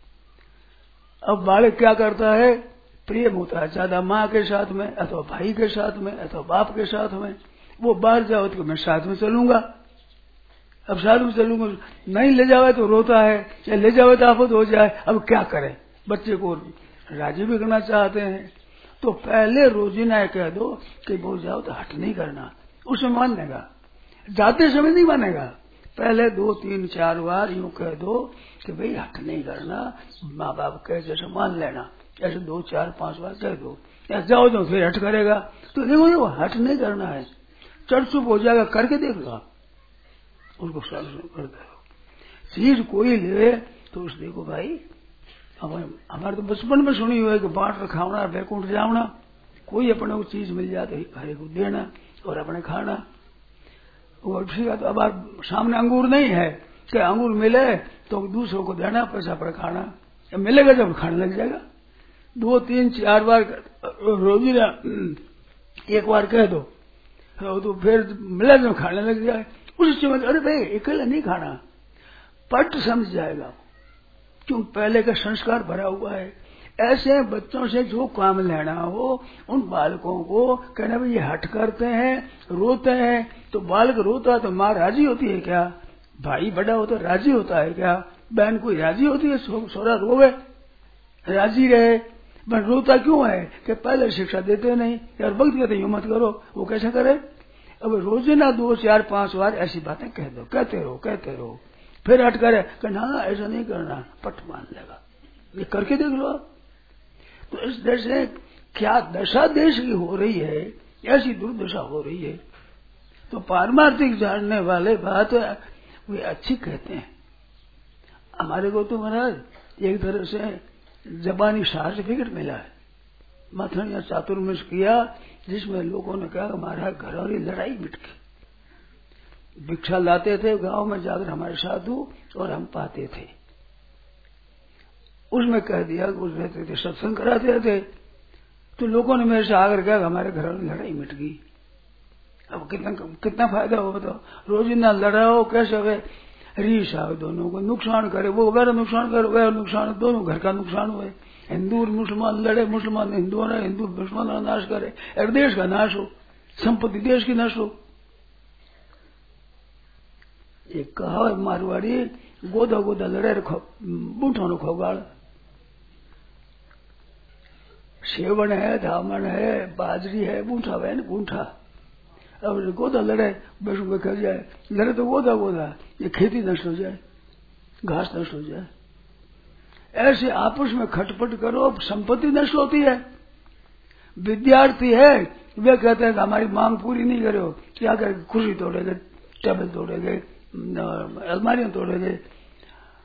अब बालक क्या करता है, प्रेम होता है ज्यादा माँ के साथ में, अथवा भाई के साथ में, अथवा बाप के साथ में। वो बाहर जाओ तो मैं साथ में चलूंगा, अब साथ में चलूंगा, नहीं ले जावे तो रोता है, या ले जावे तो आफत हो जाए। अब क्या करें, बच्चे को राजी भी करना चाहते हैं। तो पहले रोजीना कह दो कि वो जाओ तो हट नहीं करना, उसमें मानेगा। जाते समय नहीं मानेगा, पहले 2, 3, 4 बार यूं कह दो कि भाई हट नहीं करना, माँ बाप कहे जैसे मान लेना। ऐसे 2, 4, 5 बार कह दो, या जाओ तो फिर हट करेगा। तो देखो हट नहीं करना है, चढ़ चुप हो जाएगा, करके देख लो, उसको करते रहो। चीज कोई ले तो उस देखो भाई, हमारे तो बचपन में सुनी हुई है कि बांट खावना बैकुंठ जावना। कोई अपने को चीज मिल जाए तो हरे को देना और अपने खाना। वो ठीक है, तो अब सामने अंगूर नहीं है कि अंगूर मिले तो दूसरों को देना, पैसा पर खाना। मिलेगा जब खाने लग जाएगा। 2, 3, 4 बार रोजी ना, एक बार कह दो तो फिर मिला जब खाने लग जाए, उस समय अरे भाई अकेला नहीं खाना, पट समझ जाएगा, क्यों पहले का संस्कार भरा हुआ है। ऐसे बच्चों से जो काम लेना हो, उन बालकों को कहना भाई ये हट करते हैं, रोते हैं, तो बालक रोता तो माँ राजी होती है क्या? भाई बड़ा होता राजी होता है क्या? बहन कोई राजी होती है सोरा रोवे राजी रहे, बस रोता क्यों है कि पहले शिक्षा देते नहीं, यार वक्त कहते यूं मत करो, वो कैसे करे? अब रोजाना 2, 4, 5 बार ऐसी बातें कह दो, कहते रहो, फिर हट करे ना ऐसा नहीं करना, पट मान लेगा। ये करके देख लो। तो इस देश से क्या दशा देश की हो रही है, ऐसी दुर्दशा हो रही है। तो पारमार्थिक जानने वाले बात वे अच्छी कहते हैं। हमारे को तो महाराज एक तरह से जबानी सर्टिफिकेट मिला है, मथन या चातुर्मास किया, जिसमें लोगों ने कहा हमारा घरवाली लड़ाई मिट गई। भिक्षा लाते थे गांव में जाकर हमारे साधु, और हम पाते थे। उसमें कह दिया कुछ रहते थे, सत्संग कराते थे, तो लोगों ने मेरे से आकर कहा हमारे घरवाली लड़ाई मिट गई। अब कितना फायदा हो बताओ, रोजिंदा लड़ाओ कैसे हो, रीस आओ, दोनों को नुकसान करे, वो वगैरह नुकसान करे, वह नुकसान, दोनों घर का नुकसान हुए। हिंदू मुसलमान लड़े, मुसलमान हिंदुओं ने, हिंदू मुसलमानों का नाश करे, एक देश का नाश हो, संपत्ति देश की नष्ट हो। ये कहा मारवाड़ी गोदा गोदा लड़े बूठों ने खोगाड़। सेवन है, धामन है, बाजरी है, बूठा है ना बूठा। अब गोदा लड़े बैठू में कर जाए, लड़े तो गोदा, ये खेती नष्ट हो जाए, घास नष्ट हो जाए। ऐसे आपस में खटपट करो, संपत्ति नष्ट होती है। विद्यार्थी है, वे कहते हैं कि हमारी मांग पूरी नहीं करो, क्या करेंगे? कुर्सी तोड़ेंगे, टेबल तोड़ेंगे, अलमारियां तोड़ेंगे,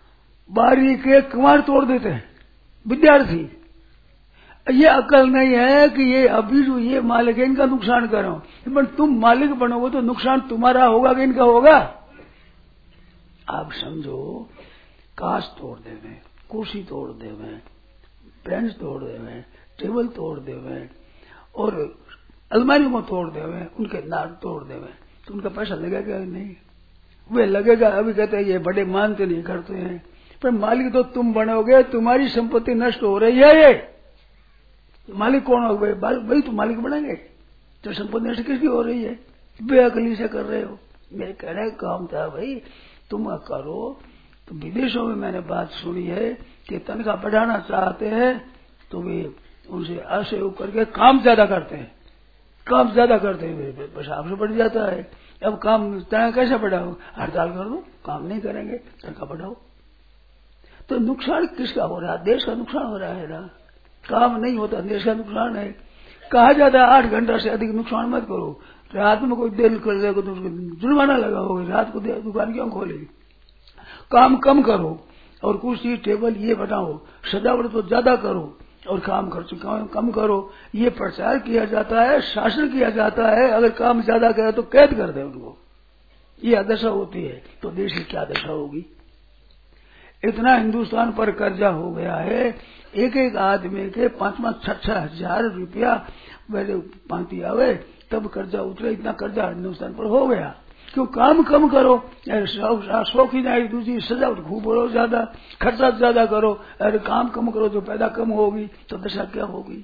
बारी के कुंवार तोड़ देते हैं विद्यार्थी। ये अकल नहीं है कि ये अभी जो ये मालिक है इनका नुकसान करो, पर तुम मालिक बनोगे तो नुकसान तुम्हारा होगा कि इनका होगा। आप समझो, कांच तोड़ देवे, कुर्सी तोड़ देवे, बेंच तोड़ देवे, टेबल तोड़ देवे और अलमारी को तोड़ देवे, उनके नाक तोड़ देवे, तो उनका पैसा लगेगा नहीं? वे लगेगा। अभी कहते हैं ये बड़े मानते नहीं करते हैं, पर मालिक तो तुम बनोगे, तुम्हारी संपत्ति नष्ट हो रही है। ये मालिक कौन हो भाई? तुम मालिक बनेंगे तो संपत्ति नष्ट किसकी हो रही है? बेअकली से कर रहे हो। मेरे कहने का काम था भाई तुम करो। तो विदेशों में मैंने बात सुनी है कि तनख्वाह बढ़ाना चाहते हैं तो वे उनसे असहयोग करके काम ज्यादा करते हैं, काम ज्यादा करते हैं, पैसा आपसे बढ़ जाता है। अब काम तनख्वाह कैसे बढ़ाओ? हड़ताल कर दो, काम नहीं करेंगे, तनख्वाह बढ़ाओ। तो नुकसान किसका हो रहा है? देश का नुकसान हो रहा है ना। काम नहीं होता, देश का नुकसान है। कहा जाता है 8 घंटा से अधिक नुकसान मत करो। रात में कोई देर कर देगा तो उसको जुर्माना लगाओगे, रात को दुकान क्यों खोलेगी? काम कम करो और कुर्सी टेबल ये बनाओ, सजावट तो ज्यादा करो और काम खर्च कम करो। ये प्रचार किया जाता है, शासन किया जाता है। अगर काम ज्यादा करे तो कैद कर दे उनको। ये दशा होती है तो देश की क्या दशा होगी? इतना हिंदुस्तान पर कर्जा हो गया है, एक एक आदमी के 5-5, 6-6 हजार रुपया मेरे पांति आवे तब कर्जा उतरे। इतना कर्जा हिंदुस्तान पर हो गया। क्यों? काम कम करो, शौकीन आई दूसरी सजावट खूब करो, ज्यादा खर्चा ज्यादा करो। अरे काम कम करो तो पैदा कम होगी, तो दशा क्या होगी?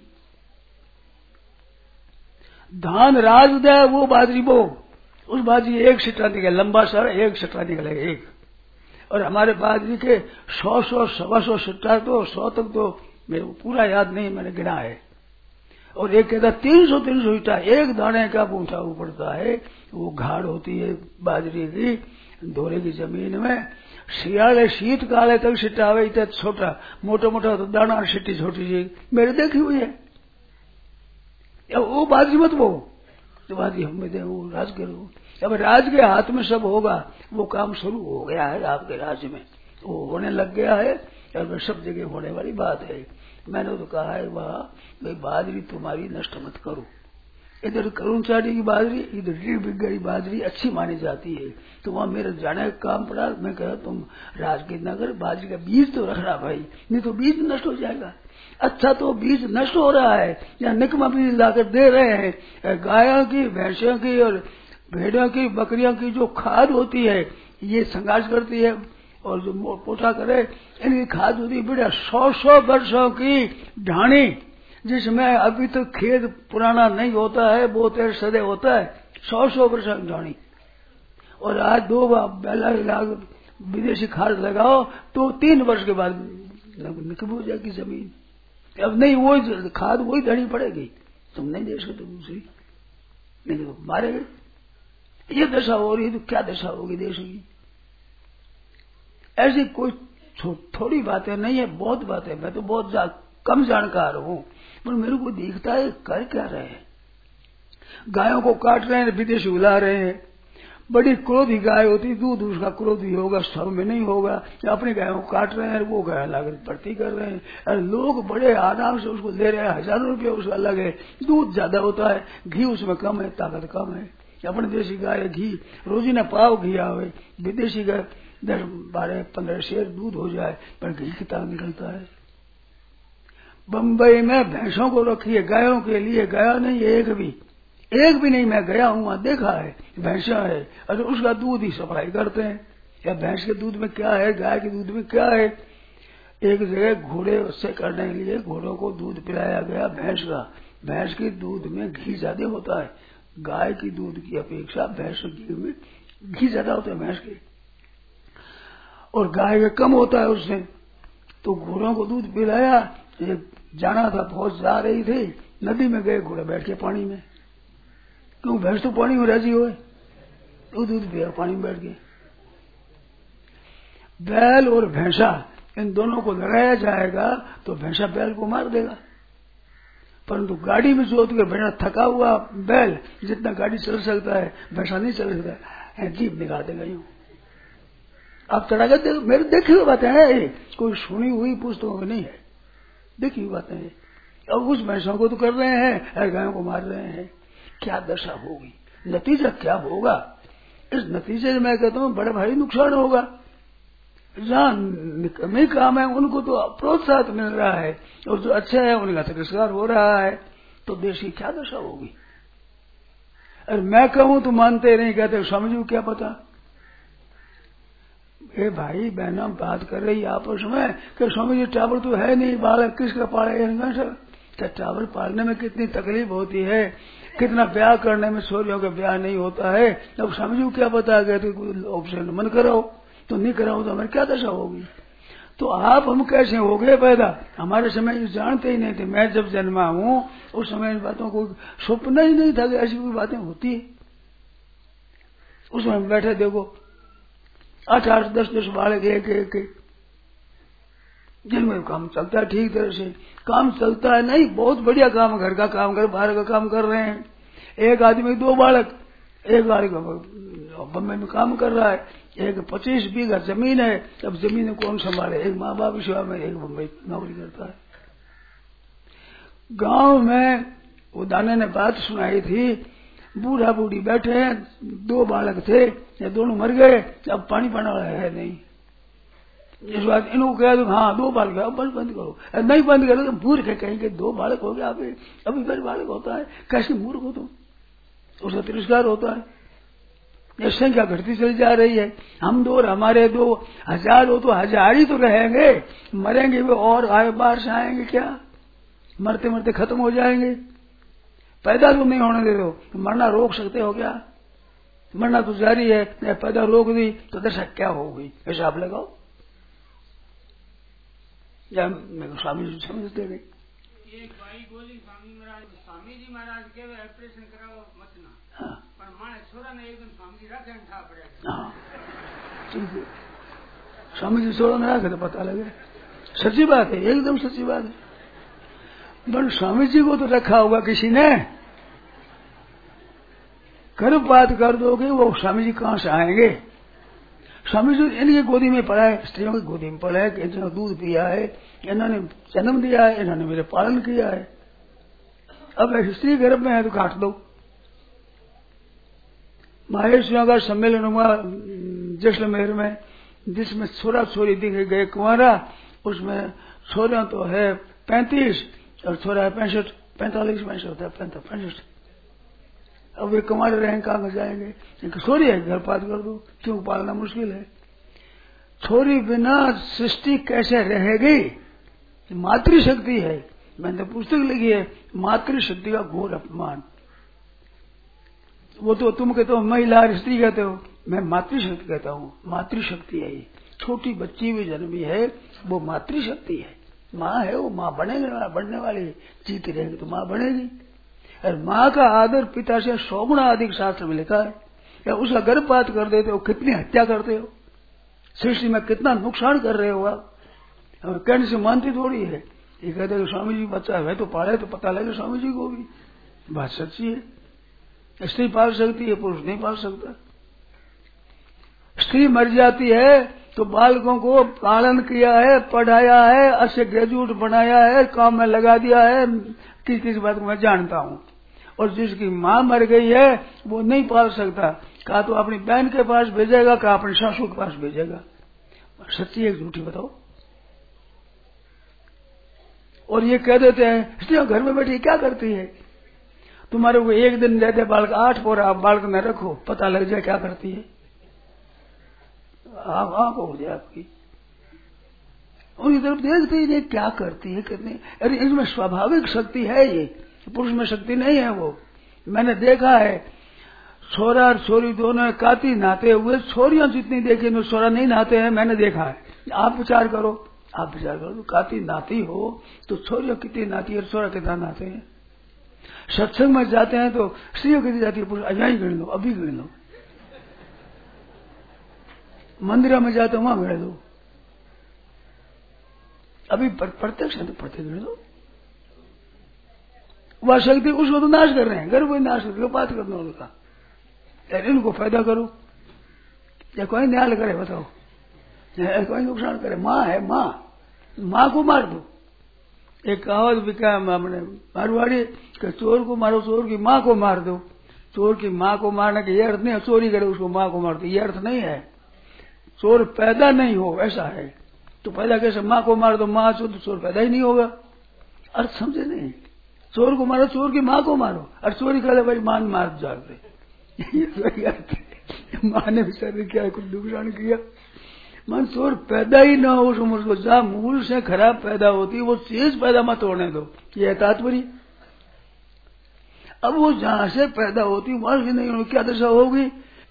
धान राज दे वो बाजरी बो, उस बाजरी 1 सिट्टा निकले, लंबा सर 1 सिट्टा निकले एक। और हमारे बाजरी के 100, 125 सिट्टा तो 100 तक तो मेरे को पूरा याद नहीं, मैंने गिना है। और एक कहता 300 सिट्टा एक दाने का पूछा पड़ता है। वो घाड़ होती है बाजरी की धोरे की जमीन में। शियाले शीत काले तक सिट्टा आवे, इतना छोटा मोटा मोटा तो दाना सिट्टी छोटी सी मेरे देखी हुई है। अब वो बाजरी मत वो तो बाजरी हम दे वो राज करो। अब राज के हाथ में सब होगा, वो काम शुरू हो गया है आपके राज्य में, वो होने लग गया है और सब जगह होने वाली बात है। मैंने तो कहा है वहां भाई बाजरी तुम्हारी नष्ट मत करो। इधर कर्मचारी की बाजरी, इधर 1.5 बिघा की बाजरी अच्छी मानी जाती है, तो वहां मेरे जाने का काम पड़ा। मैं कहा तुम राजगीर नगर बाजरी का बीज तो रखना भाई, नहीं तो बीज नष्ट हो जाएगा। अच्छा तो बीज नष्ट हो रहा है या निकमा बीज लाकर दे रहे हैं। गायों की, भैंसों की और भेड़ों की, बकरियों की जो खाद होती है ये संघर्ष करती है और जो पोटा करे इनकी खाद होती है बेटा 100 वर्षों की ढाणी, जिसमें अभी तो खेत पुराना नहीं होता है, बहुत सदे होता है। 100 वर्षों की ढाणी। और आज 2 लाख विदेशी खाद लगाओ तो 3 वर्ष के बाद निकल हो जाएगी जमीन। अब नहीं वो खाद वही देनी पड़ेगी, तुम नहीं दे सकते दूसरी, नहीं तो मारेंगे। ये दशा हो रही है तो क्या दशा होगी देश की? ऐसी कोई थोड़ी बातें नहीं है, बहुत बातें। मैं तो बहुत कम जानकार हूं, पर मेरे को दिखता है कर क्या रहे हैं। गायों को काट रहे हैं, विदेशी उला रहे हैं। बड़ी क्रोधी गाय होती, दूध उसका क्रोधी होगा, स्वर में नहीं होगा। अपनी गायों को काट रहे हैं, वो गाय लागत भर्ती कर रहे हैं और लोग बड़े आराम से उसको ले रहे हैं। 1000 रुपया उसका अलग है, दूध ज्यादा होता है, घी उसमें कम है, ताकत कम है। अपने देशी गाय घी रोजीना पाव घी आवे, विदेशी गाय 10, 12, 15 शेर दूध हो जाए पर घी की ताकत निकलता है। बम्बई में भैंसों को रखी है गायों के लिए, गया नहीं एक भी नहीं। मैं गया हूं, वहां देखा है भैंसा है और उसका दूध ही सप्लाई करते हैं। या भैंस के दूध में क्या है, गाय के दूध में क्या है। एक जगह घोड़े से करने के लिए घोड़ों को दूध पिलाया गया भैंस का। भैंस के दूध में घी ज्यादा होता है, गाय की दूध की अपेक्षा भैंस के घी में घी ज्यादा होता है भैंस के, और गाय का कम होता है उससे। तो घोड़ों को दूध पिलाया। जाना था, फौज जा रही थी, नदी में गए घोड़े बैठ के पानी में। क्यों? भैंस तो पानी में राजी हुए तो दूध पिया, पानी में बैठ गए। बैल और भैंसा इन दोनों को लगाया जाएगा तो भैंसा बैल को मार देगा, परंतु गाड़ी में जोत कर भैंसा थका हुआ बैल जितना गाड़ी चल सकता है भैंसा नहीं चल सकता है, जीप निकाल देगा यूं। आप चढ़ा कर मेरे देखी हुई बातें हैं, कोई सुनी हुई पुस्तकों में नहीं है, देखी हुई बातें हैं। अब उस भैंसों को तो कर रहे हैं, गायों को मार रहे हैं, क्या दशा होगी, नतीजा क्या होगा? इस नतीजे में मैं कहता हूँ बड़ा भारी नुकसान होगा। जहाँ नहीं काम है उनको तो प्रोत्साहन मिल रहा है, और जो अच्छा है उनका तिरस्कार हो रहा है, तो देश की क्या दशा होगी? अरे मैं कहूं तो मानते नहीं, कहते स्वामी जी को क्या पता। ए भाई बहना बात कर रही आपस में कि स्वामी जी टावर तो है नहीं, बालक किसका पाले? सर टावर पालने में कितनी तकलीफ होती है, कितना ब्याह करने में सोरियों का ब्याह नहीं होता है। अब स्वामी जी को क्या पता, कहते कोई ऑप्शन मन कराओ, तो नहीं कराओ तो हमारी क्या दशा होगी? तो आप हम कैसे हो गए पैदा? हमारे समय जानते ही नहीं थे। मैं जब जन्मा हूं उस समय इन बातों को सपना ही नहीं था कि ऐसी कोई बातें होती है। उस समय बैठे देखो 8-8, 10-10 बालक एक जिनमें काम चलता है ठीक तरह से, काम चलता है नहीं, बहुत बढ़िया काम, घर का काम कर, बाहर का काम कर रहे हैं। एक आदमी 2 बालक, एक बालक बम्बई में काम कर रहा है, एक 25 बीघा जमीन है, अब जमीन कौन संभाले? एक माँ बाप सेवा में, एक बम्बई नौकरी करता है। गांव में वो दाने ने बात सुनाई थी, बूढ़ा बूढ़ी बैठे हैं, 2 बालक थे, ये दोनों मर गए, अब पानी पाने वाला है नहीं। इस बात इनको कह दो, हाँ 2 बालक है, अब बंद करो। नहीं बंद करो तो मूर्ख है कहेंगे, 2 बालक हो गया, अभी फिर बालक होता है, कैसे मूर्ख हो तुम? उसका तिरस्कार होता है। ये संख्या घटती चली जा रही है, हम 2 और हमारे 2, 1000 हो तो 1000 ही तो रहेंगे, मरेंगे वे और आए बाहर से आएंगे क्या? मरते मरते खत्म हो जाएंगे। पैदा तो नहीं होने दे दो, मरना रोक सकते हो क्या? मरना तो जारी है, पैदा रोक दी तो दशा क्या होगी? हिसाब लगाओ। या मेरे स्वामी जी समझते नहीं। एक भाई बोली स्वामी जी महाराज के ऑपरेशन कराओ मत ना, हाँ पर माने छोरा ने एकदम स्वामी जी रखे ठा पड़े। हाँ ठीक है, स्वामी जी छोरा ने रखे तो पता लगे, सच्ची बात है, एकदम सच्ची बात है। पर स्वामी जी को तो रखा होगा किसी ने, गर्भपात कर दोगे वो स्वामी जी कहाँ से आएंगे? स्वामी जी इनकी गोदी में पड़ा है, स्त्रियों की गोदी में पड़ा है, इन्होंने दूध पिया है, इन्होंने जन्म दिया है, इन्होंने मेरे पालन किया है। अब स्त्री गर्भ में है तो काट दो। महेशियों का सम्मेलन हुआ जैसलमेर में, जिसमें छोरा छोरी दिखे गए कुंवारा, उसमें छोरा तो है 35 और छोरा है 65, 45 होता है 65। अब वे कमाने रहेंगे, कहाँ जाएंगे? छोरी है गर्भपात कर दो, क्यों? पालना मुश्किल है। छोरी बिना सृष्टि कैसे रहेगी? मातृशक्ति है, मैंने पुस्तक लिखी है, मातृशक्ति का घोर अपमान। वो तो तुम कहते हो महिला स्त्री कहते हो, मैं मातृशक्ति कहता हूँ। मातृशक्ति है ये, छोटी बच्ची भी जन्मी है, वो मातृशक्ति है। माँ है, वो माँ बनने वाली, जीती रहेगी तो माँ बनेगी। और माँ का आदर पिता से 100 गुना अधिक शास्त्र में लिखा है। या उसका गर्भपात कर देते हो, कितनी हत्या करते हो, सृष्टि में कितना नुकसान कर रहे हो आप। और कहने से मानती थोड़ी है। ये कहते हैं स्वामी जी बच्चा है तो पाले तो पता लगे स्वामी जी को भी, बात सच्ची है। स्त्री पाल सकती है, पुरुष नहीं पाल सकता। स्त्री मर जाती है तो बालकों को पालन किया है, पढ़ाया है, अच्छे ग्रेजुएट बनाया है, काम में लगा दिया है, किस बात को मैं जानता हूँ। और जिसकी माँ मर गई है वो नहीं पाल सकता, कहा तो अपनी बहन के पास भेजेगा, कहा अपनी सासू के पास भेजेगा। सच्ची है झूठी बताओ? और ये कह देते हैं स्त्रियां घर में बैठी क्या करती है? तुम्हारे को एक दिन देते बालक 8 पोरा, आप बालक में रखो, पता लग जाए क्या करती है। आंख हो जाए आपकी, उनकी तरफ देखते ही नहीं क्या करती है कितनी। अरे इसमें स्वाभाविक शक्ति है, ये पुरुष में शक्ति नहीं है। वो मैंने देखा है, छोरा और छोरी दोनों काती नहाते हुए, छोरियां जितनी देखी न छोरा नहीं नहाते हैं, मैंने देखा है। आप विचार करो, आप विचार करो, काती नहाती हो तो छोरियां कितनी नहाती है, छोरा कितना नहाते हैं। सत्संग में जाते हैं तो स्त्रियों कितनी जाती है, पुरुष अजाई गिन लो, अभी गिन लो। मंदिर में जाते हो वहां गिन लो, अभी प्रत्यक्ष है तो प्रत्यक्ष गिन लो। वह शक्ति उसको तो नाश कर रहे हैं, गर्भ नाश कर बात करना उनका। इनको फायदा करो या कोई न्याय करे बताओ? कोई नुकसान करे। माँ है, माँ को मार दो। एक कहावत भी क्या हमने मारवाड़ी कि चोर को मारो, चोर की माँ को मार दो। चोर की माँ को मारने का ये अर्थ नहीं है चोरी करे उसको माँ को मार दो, ये अर्थ नहीं है। चोर पैदा नहीं हो ऐसा है, तो पैदा कैसे माँ को मार दो, माँ तो चोर पैदा ही नहीं होगा। अर्थ समझे नहीं, चोर को मारो, चोर की माँ को मारो, और चोरी करे भाई मां मार जाते। ये सही अर्थ है। माँ ने बेचारे क्या कुछ नुकसान किया, मन चोर पैदा ही न हो उस उम्र को, जहाँ मूल से खराब पैदा होती है वो चीज पैदा मत होने दो, ये तात्पर्य। अब वो जहां से पैदा होती वहां से नहीं होगी, क्या दशा होगी।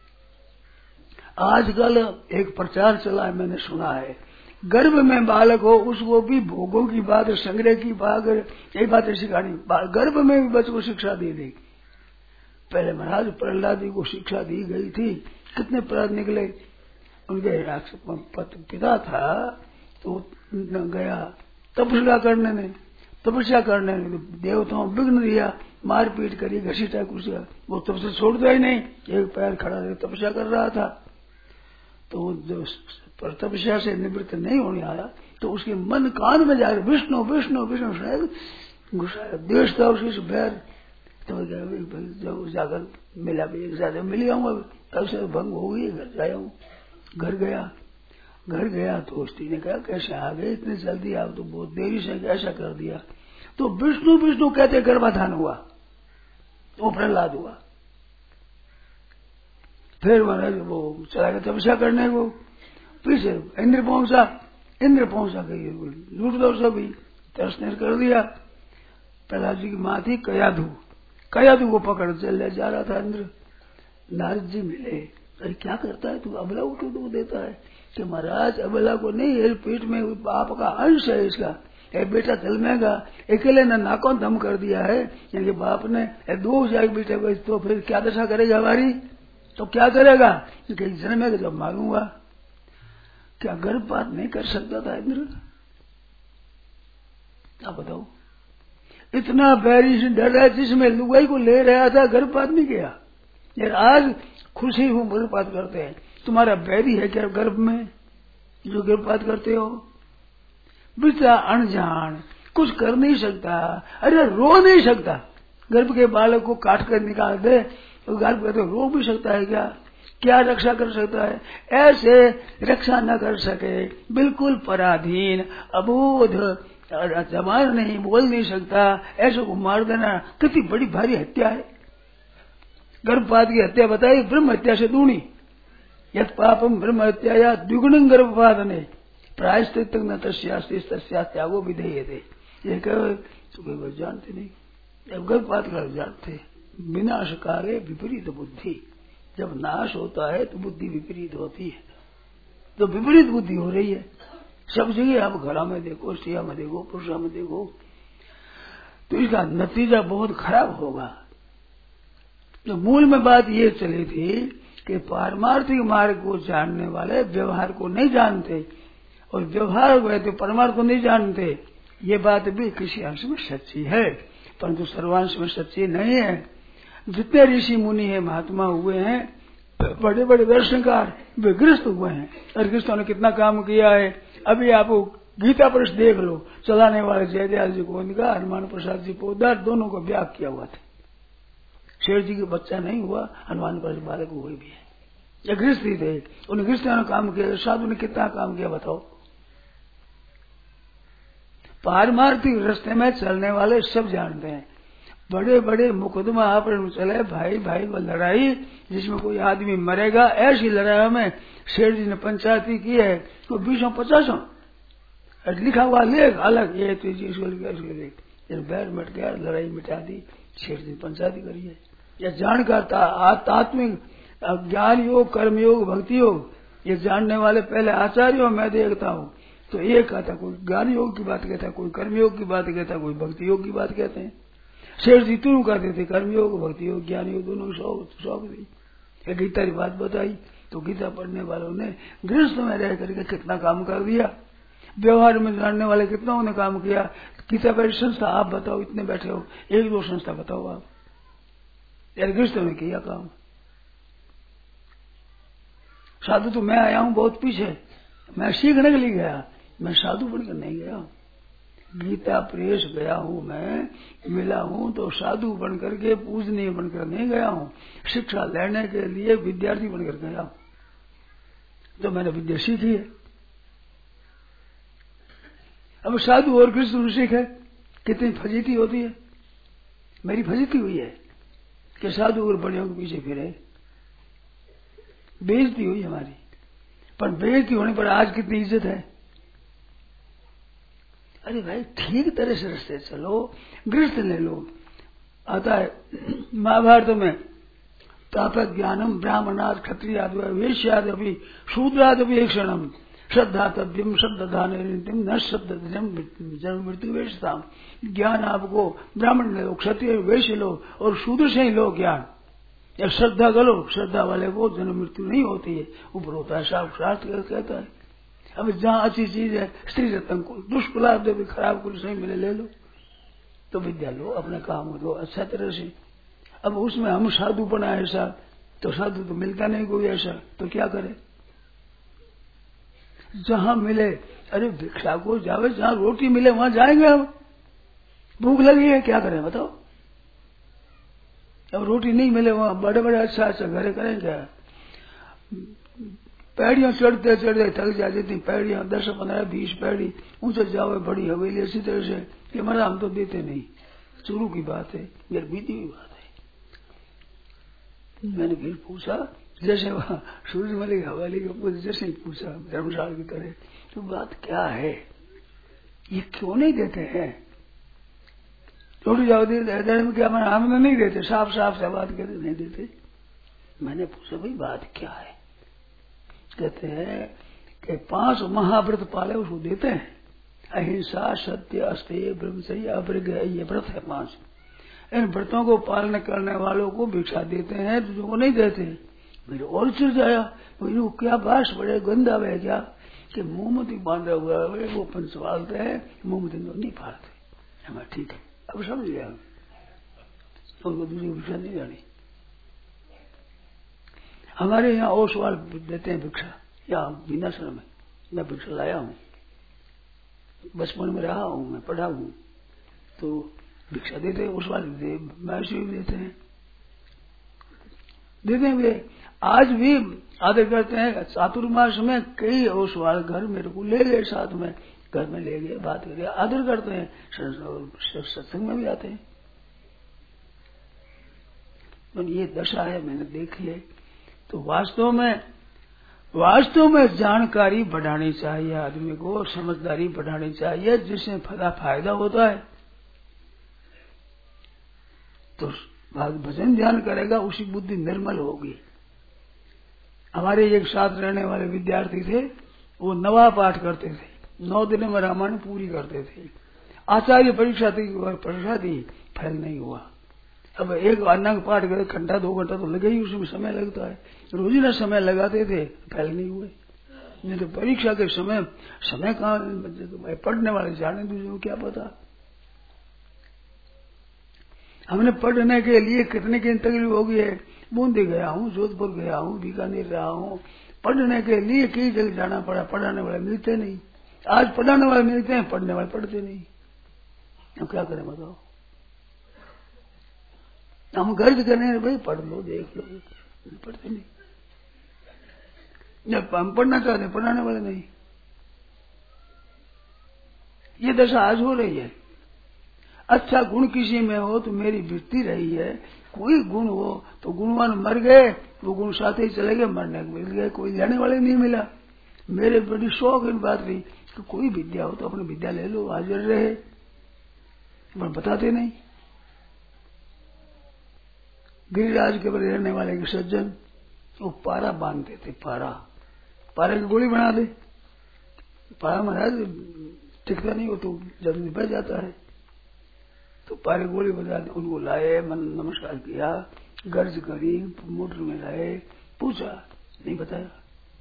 आजकल एक प्रचार चला है, मैंने सुना है, गर्भ में बालक हो उसको भी भोगों की बात, संग्रह की बात, यही बातें सिखानी, गर्भ में भी बच्चों को शिक्षा दे दी। पहले महाराज प्रहलाद जी को शिक्षा दी गई थी, कितने प्रहलाद निकले। उनके पिता था तो गया तपस्या करने ने देवताओं विघ्न दिया, मारपीट करी, घसीटा कुछ, वो तपस्या छोड़ता ही नहीं, एक पैर खड़ा रहे तपस्या कर रहा था। तो जो तपस्या से निवृत्त नहीं होने आया तो उसके मन कान में जाकर विष्णु विष्णु विष्णु शायद गुस्सा देश था उसकी बैर, तो जाकर मिला भी एक ज्यादा मिल जाऊंगा, तब से भंग हो गई, घर जाया हूँ। घर गया तो स्त्री ने कहा कैसे आ गए इतने जल्दी, आप तो बहुत देरी से ऐसा कर दिया। तो विष्णु विष्णु कहते गर्भाधान हुआ, वो प्रहलाद हुआ। फिर महाराज वो चला गया तपस्या करने को, पीछे इंद्र पहुंचा गई लूट दो सभी, तर्सने कर दिया। प्रहलाद जी की माँ थी कयाधु को पकड़ चले जा रहा था इंद्र। नारद जी मिले, अरे क्या करता है तू, अबला उठ देता है कि महाराज अबला को नहीं, पेट में बाप का अंश है इसका, बेटा जन्मेगा, अकेले ने नाकों दम कर दिया है, यानी बाप ने दो जाए बेटे, तो फिर क्या दशा करेगा हमारी, तो क्या करेगा, जन्मेगा जब मारूंगा। क्या गर्भपात नहीं कर सकता था इंद्र, आप बताओ। इतना बैरी से डर रहा है, जिसमें लुगाई को ले रहा था गर्भपात नहीं किया। यार आज खुशी हूं गर्भपात करते हैं, तुम्हारा बैरी है क्या गर्भ में जो गर्भपात करते हो। बेटा अनजान कुछ कर नहीं सकता, अरे रो नहीं सकता, गर्भ के बालक को काट कर निकाल दे तो गर्भ कहते रो भी सकता है क्या रक्षा कर सकता है। ऐसे रक्षा न कर सके, बिल्कुल पराधीन अबोध, जबान नहीं, बोल नहीं सकता, ऐसे को मार देना कितनी बड़ी भारी हत्या है। गर्भपात की हत्या बताई ब्रह्म हत्या से दूनी, यद पापम ब्रह्म हत्या या द्विगुणं गर्भपात ने प्रायश्चित न तस्या त्यागो विधेय थे। ये कहे तो कोई जानते नहीं, जब गर्भपात कर जानते। विनाश कार्य विपरीत बुद्धि, जब नाश होता है तो बुद्धि विपरीत होती है, तो विपरीत बुद्धि हो रही है सब जगह। आप घड़ा में देखो, स्त्रिया में देखो, पुरुषों में देखो, तो इसका नतीजा बहुत खराब होगा। तो मूल में बात ये चली थी कि पारमार्थिक मार्ग को जानने वाले व्यवहार को नहीं जानते, और व्यवहार हुए तो परमार्थ को नहीं जानते। ये बात भी किसी अंश में सच्ची है, परंतु सर्वांश में सच्ची नहीं है। जितने ऋषि मुनि है, महात्मा हुए हैं, बड़े बड़े दर्शनकार, वे गृहस्थ हुए हैं, और गृहस्थों ने कितना काम किया है। अभी आप गीता परिषद देख लो, चलाने वाले जयदयाल जी को उनका, हनुमान प्रसाद जी पोदार दोनों को ब्याह किया हुआ था। शेर जी के बच्चा नहीं हुआ, हनुमान प्रसाद बालक हुए भी है, ये गृहस्थी थे। उन गृहस्थों ने काम किया, साधु ने कितना काम किया बताओ। पारमार्थिक रास्ते में चलने वाले सब जानते हैं। बड़े बड़े मुकदमा आप चले, भाई भाई को लड़ाई जिसमें कोई आदमी मरेगा, ऐसी लड़ाई में शेर जी ने पंचायती की है तो 20-50 लिखा हुआ लेख अलग, ये तो इसको बैर मिट गया, लड़ाई मिटा दी, शेर जी पंचायती करी है। यह जानकर आत्मिक ज्ञान योग, कर्म योग, भक्ति योग, ये जानने वाले पहले आचार्यों में देखता हूँ, तो एक कहता कोई ज्ञान योग की बात कहता, कोई कर्म योग की बात कहता, कोई भक्ति योग की बात कहते हैं। शेर जी तीनों कहते थे, कर्म योग, भक्ति योग, ज्ञान योग, दोनों शौक दी। गीता की बात बताई तो गीता पढ़ने वालों ने गृहस्थ में रह करके कितना काम कर दिया, व्यवहार में जानने वाले कितना उन्होंने काम किया। गीता पर संस्था आप बताओ, इतने बैठे हो, 1-2 संस्था बताओ आप, यार गृहस्थ में किया काम। साधु तो मैं आया हूं बहुत पीछे, मैं सीखने के लिए गया, मैं साधु बनकर नहीं गया। गीता प्रेस गया हूँ, मैं मिला हूँ तो साधु बनकर के पूजनीय बनकर नहीं गया हूँ, शिक्षा लेने के लिए विद्यार्थी बनकर गया हूँ। तो मैंने विद्या सीखी है। अब साधु और कृष्ण ऋषिक है, कितनी फजीती होती है। मेरी फजीती हुई है कि साधु और बड़ियों के पीछे फिरे, बेइज्जती हुई हमारी। पर बेइज्जती होने पर आज कितनी इज्जत है। अरे भाई ठीक तरह से रस्ते चलो, गृहस्थ ले लो। आता है महाभारत में, तापक ज्ञानम ब्राह्मणाद क्षत्रियाद वैश्याद अभी शूद्राद अभी क्षणम श्रद्धा तद्यम श्रद्धान न श्रद्धा जन्म मृत्यु वेशता। ज्ञान आपको ब्राह्मण ले लो, क्षत्रिय वैश्य लो और शूद्र से ही लो ज्ञान, या श्रद्धा करो, श्रद्धा वाले को जन्म मृत्यु नहीं होती है, ऊपर होता है। शास्त्र कहता है। अब जहाँ अच्छी चीज है, स्त्री रत्न को दुष्प्रलाभ दे, खराब कुछ नहीं मिले ले लो, तो विद्या लो, अपना काम लो अच्छा तरह से। अब उसमें हम साधु बना ऐसा, तो साधु तो मिलता नहीं कोई ऐसा, तो क्या करे। जहां मिले, अरे भिक्षा को जावे, जहां रोटी मिले वहां जाएंगे हम। भूख लगी है, क्या करें बताओ। अब रोटी नहीं मिले वहां बड़े बड़े अच्छा अच्छा घरे करेंगे। पैड़ियां चढ़ते चढ़ते थक जाती थी, पैड़ियां 10, 15, 20 पैड़ी ऊंचे जाओ, बड़ी हवेली ऐसी तरह से कि मरा हम तो देते नहीं। शुरू की बात है, मेरी बीती हुई बात है। मैंने फिर पूछा, जैसे वहां सूर्यमली हवेली के ऊपर जैसे ही पूछा धर्मशाला की तरह, तो बात क्या है, ये क्यों नहीं देते हैं रोटी जाओ देने में? क्या हमें नहीं देते, साफ साफ से बात कहते नहीं देते। मैंने पूछा भाई बात क्या है? कहते हैं कि 5 महाव्रत पाले उसको देते हैं, अहिंसा सत्य अस्तेय ब्रह्मचर्य अपरिग्रह, ये व्रत है 5। इन व्रतों को पालन करने वालों को भिक्षा देते हैं, दूसरों को नहीं देते। मेरे और चिड़ जाया, मेरे क्या बास बड़े गंदा है क्या कि मोमबत्ती बांधा हुआ है, वो पंचवालते हैं, मोमबत्ती नहीं फाड़ते। हमें ठीक है, अब समझ गया, उनको दूसरी भिक्षा नहीं जानी। हमारे यहाँ ओसवाल देते हैं भिक्षा, या विनाश्रम में मैं भिक्षा लाया हूँ, बचपन में रहा हूँ, मैं पढ़ा हूँ, तो भिक्षा देते हैं ओसवाल, महर्षि भी देते हैं वे। आज भी आदर करते हैं। चातुर्मास में कई ओसवाल घर मेरे को ले गए, साथ में घर में ले गए, बात करिए, आदर करते हैं, सत्संग में भी आते हैं। तो ये दशा है, मैंने देखी है। तो वास्तव में जानकारी बढ़ानी चाहिए आदमी को, समझदारी बढ़ानी चाहिए, जिससे फायदा होता है। तो भजन ध्यान करेगा, उसी बुद्धि निर्मल होगी। हमारे एक साथ रहने वाले विद्यार्थी थे, वो नवा पाठ करते थे, 9 दिन में रामायण पूरी करते थे। आचार्य परीक्षा थी, फैल नहीं हुआ। अब एक अन्नंग पाठ करे, घंटा 2 घंटा तो लगे ही, उसमें समय लगता है। रोजीना समय लगाते थे, फैल नहीं हुए। नहीं तो परीक्षा के समय कहाँ, पढ़ने वाले जाने, दूसरे को क्या पता। हमने पढ़ने के लिए कितने की तकलीफ हो गई है। बूंदी गया हूँ, जोधपुर गया हूँ, बीकानेर रहा हूँ, पढ़ने के लिए कई जगह जाना पड़ा, पढ़ाने वाले मिलते नहीं। आज पढ़ाने वाले मिलते हैं, पढ़ने वाले पढ़ते नहीं। हम क्या करें बताओ। हम गर्ज करने भाई पढ़ लो, देख लो, पढ़ते नहीं। जब हम पढ़ना चाहते पढ़ाने वाले नहीं। ये दशा आज हो रही है। अच्छा गुण किसी में हो तो मेरी वृत्ति रही है, कोई गुण हो तो गुणवान मर गए, वो गुण साथ ही चले गए, मरने को मिल गए, कोई लेने वाले नहीं मिला। मेरे बड़ी शौक इन बात रही कि कोई विद्या हो तो अपनी विद्या ले लो, हाजिर रहे, पर बताते नहीं। गिरिराज के पर रहने वाले के सज्जन वो पारा बांधते थे, पारा की गोली बना दे, पारा महाराज टिकता नहीं हो तो जल्दी बच जाता है। तो पारे गोली बजा दी, उनको लाए, मन नमस्कार किया, गर्ज करी, मोटर में लाए, पूछा, नहीं बताया।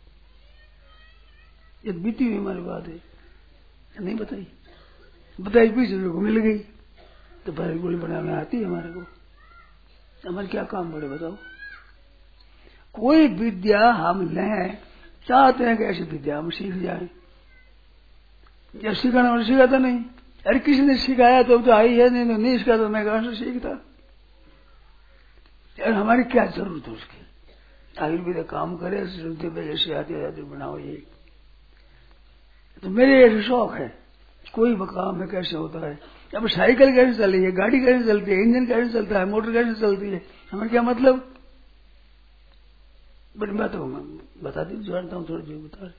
ये बीती हुई हमारी बात है, नहीं बताई पीछे को मिल गई। तो पारे गोली बनाने आती है हमारे को, हमारे क्या काम पड़े बताओ। कोई विद्या हम लें, चाहते हैं कि ऐसी विद्या हम सीख जाए। जब सिखाना मैंने सिखाता नहीं, अरे किसी ने सिखाया तो आई है, नहीं सिखा तो मैं कहां से सीखता। यार हमारी क्या जरूरत है उसकी, आयुर्वेद काम करे, ऐसे आते बनाओ ये। तो मेरे ऐसे शौक है, कोई काम है कैसे होता है। अब साइकिल कैसे चल रही है, गाड़ी कैसे चलती है, इंजन कैसे चलता है, मोटर कैसे चलती है, हमें क्या मतलब। बड़ी बात हो मैं बता दी, जानता हूँ थोड़ी जो बता रहे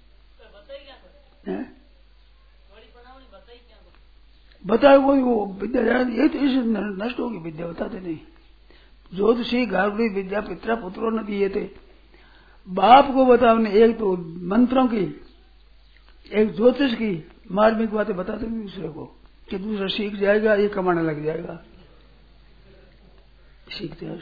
बताए कोई वो विद्या जान, ये तो इसे नष्ट होगी विद्या, बताते नहीं। ज्योतिषी गार्गी विद्या पितरा पुत्रों ने दिए थे, बाप को बताओ ने, एक तो मंत्रों की, एक ज्योतिष की मार्मिक बातें बताते नहीं दूसरे को, कि दूसरा सीख जाएगा, ये कमाने लग जाएगा। सीखते हैं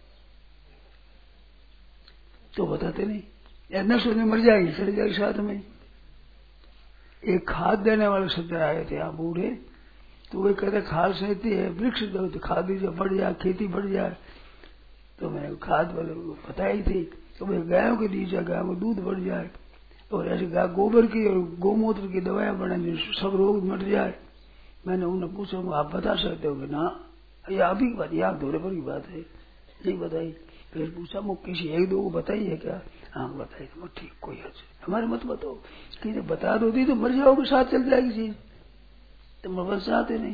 तो बताते नहीं, या नष्ट होने मर जाएगी, चली जाएगी साथ में। एक खाद देने वाले शब्द आए थे यहाँ बूढ़े, तो वे कहते खाद सहती है, वृक्ष दो तो खाद दीजिए, बढ़ जाए, खेती बढ़ जाए। तो मैंने खाद वाले बताई थी, तो वे गायों के दीजिए, गायों को दूध बढ़ जाए, और ऐसे गाय गोबर की और गोमूत्र की दवाएं बने, सब रोग मट जाए। मैंने उन्हें पूछा, आप बता सकते हो कि ना, ये अभी की बात, यहाँ दौरे पर की बात है, नहीं बताई। फिर पूछा, वो किसी एक दो को बताई है क्या? हाँ बताई। तो ठीक, कोई हर्ज हमारे मत बताओ, कि बता दो दी तो मर जाओगे, साथ चल जाएगी चीज, तो बस चाहते नहीं।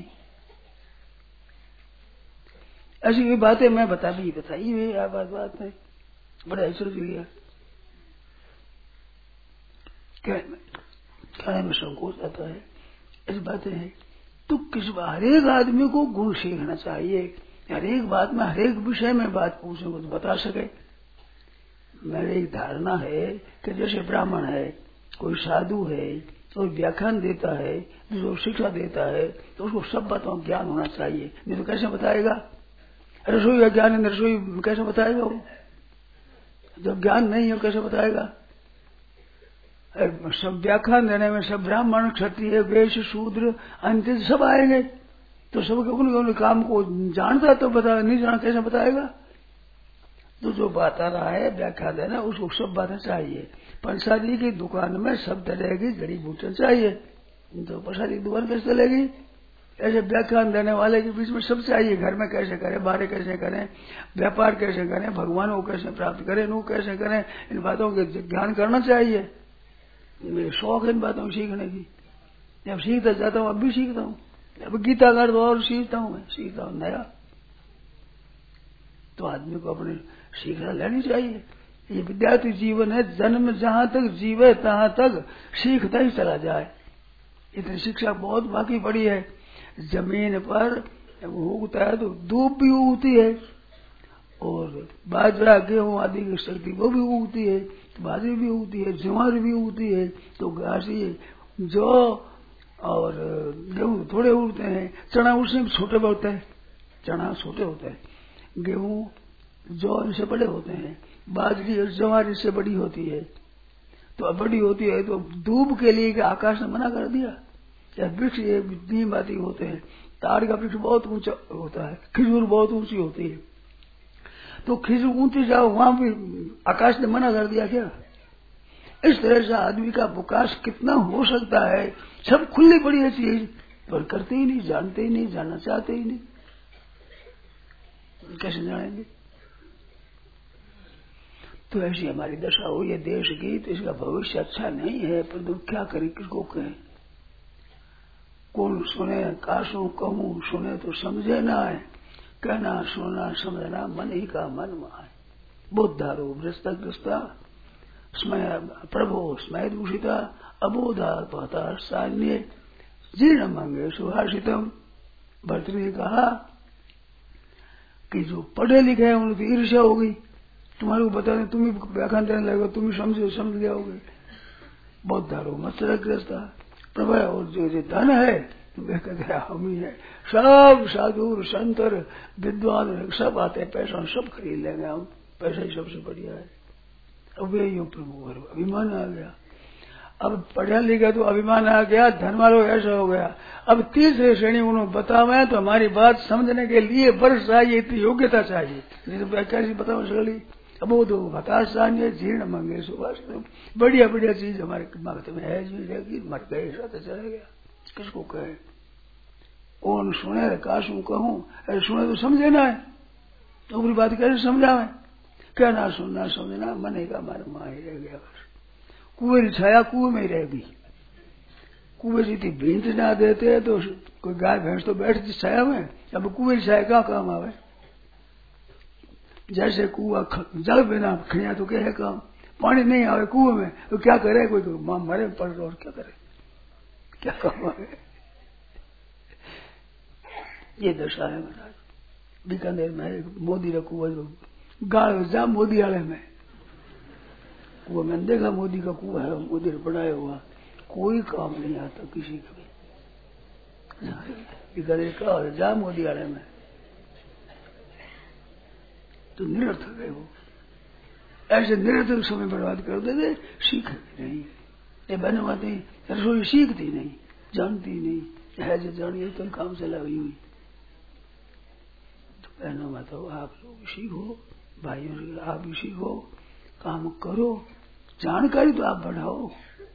ऐसी भी बातें मैं बताई हुई बात में बड़ा ऐसा गया, कहने में संकोच आता है। ऐसी बातें हैं तो हर एक आदमी को गुण सीखना चाहिए, हर एक बात में, हर एक विषय में बात पूछने को तो बता सके। मेरी एक धारणा है कि जैसे ब्राह्मण है, कोई साधु है, कोई व्याख्यान देता है, जो शिक्षा देता है, तो उसको सब बातों का ज्ञान होना चाहिए, नहीं तो कैसे बताएगा। रसोई का ज्ञान है, रसोई कैसे बताएगा वो, जब ज्ञान नहीं है कैसे बताएगा। सब व्याख्यान देने में सब ब्राह्मण क्षत्रिय वैश्य शूद्र अंत सब आएंगे, तो सबके उन काम को जानता तो बता, नहीं जाना कैसे बताएगा। तो जो बता रहा है व्याख्या देना, उसको सब बातें चाहिए। प्रसादी की दुकान में सब तरह की जड़ी बूटियां चाहिए, तो प्रसादी की दुकान कैसे चलेगी। ऐसे व्याख्यान देने वाले के बीच में सब चाहिए, घर में कैसे करें, बाहर कैसे करें, व्यापार कैसे करें, भगवान को कैसे प्राप्त करें, नु कैसे करें, इन बातों के ज्ञान करना चाहिए। मेरे शौक है इन बातों को सीखने की, जब सीखता जाता हूँ, अब भी सीखता हूँ, अब गीता कर दो और सीखता हूँ, मैं सीखता हूँ नया। तो आदमी को अपने सीखना लेनी चाहिए। ये विद्यार्थी जीवन है, जन्म जहां तक जीवे तहां तक सीखता ही चला जाए। इतनी शिक्षा बहुत बाकी पड़ी है। जमीन पर उगता है तो धूप भी उगती है, और बाजरा गेहूं आदि की शक्ति वो भी उगती है, बाजरी भी उगती है, ज्वार भी उगती है, तो घासी जौ और गेहूं थोड़े उगते हैं, चना उससे भी छोटे होते हैं, चना छोटे होते हैं, गेहूं जौ इनसे बड़े होते हैं, बाजरी और ज्वार इससे बड़ी होती है। तो अब बड़ी होती है तो धूप के लिए आकाश ने मना कर दिया। या वृक्ष ये नीम आदि होते हैं, ताड़ का वृक्ष बहुत ऊंचा होता है, खजूर बहुत ऊंची होती है, तो खजूर ऊंची जाओ वहां भी आकाश ने मना कर दिया क्या। इस तरह से आदमी का विकास कितना हो सकता है, सब खुली पड़ी है चीज, पर करते ही नहीं, जानते ही नहीं, जानना चाहते ही नहीं, कैसे जानेंगे। तो ऐसी हमारी दशा हुई है देश की, तो इसका भविष्य अच्छा नहीं है, पर क्या करें, किसको कहें। कौन सुने, कासू कहूं, सुने तो समझे ना है, कहना सुनना समझना मन ही का मन माए। बुद्धारो भ्रष्टा स्मय प्रभो स्मय दूषिता अबोधा पता सान्य जीर्ण मंगे सुभाषितम। भर्तृ ने कहा कि जो पढ़े लिखे हैं उनकी ईर्ष्या होगी, तुम्हारे को बता दें, तुम ही व्याख्यान देने लगेगा, तुम ही समझ जाओगे। बुद्धारो मत्सरग्रस्त प्रभु, और जो धन है वे कहते हम ही है, सब साधु संतर विद्वान सब आते हैं, पैसा सब खरीद लेंगे हम, पैसा ही सबसे बढ़िया है। अब वे यूं प्रभु अभिमान आ गया, अब पढ़ा लिखा तो अभिमान आ गया, धन वालों ऐसा हो गया। अब तीसरे श्रेणी उन्होंने बतावे तो हमारी बात समझने के लिए वर्ष चाहिए, इतनी योग्यता चाहिए, नहीं तो कैसी बताओ सगली अब वो तो बतास जानिए जीर्ण मंगे सुभाष तो बढ़िया बढ़िया चीज हमारे मगत में है जी रहेगी, मर गए ऐसा तो चला गया, किसको कहे। कौन सुने काशू कहूं, अरे सुने तो समझे ना है, तो पूरी बात कैसे समझावे, क्या ना सुनना समझना, मने का हमारे माँ ही रह गया बस। कुएं की छाया कुएं में ही रहेगी, कुएं जितनी भींत ना देते तो कोई गाय भैंस तो बैठती छाया में, अब कुएं की छाया क्या काम आवे। जैसे कुआ जल बिना खिया तो क्या है काम, पानी नहीं आवे कुएं में तो क्या करे, कोई तो मां मरे पड़ और क्या करे, क्या काम आवे। ये दशा है महाराज। बीकानेर में एक मोदी का कुआ जो गाड़ जा मोदी वाले में कुआ, मैंने देखा मोदी का कुआ है, मोदी ने बनाया हुआ, कोई काम नहीं आता किसी का भी। बीकानेर का जा मोदी वाले में तो निरर्थक है वो, ऐसे निरर्थक समय बर्बाद कर देते, सीख नहीं। ये बनवाते रसोई सीखती नहीं, जानती नहीं, है जो जानिए तो काम से लगी हुई। तो बहनों माता आप लोग सीखो, भाइयों आप भी सीखो, काम करो, जानकारी तो आप बढ़ाओ।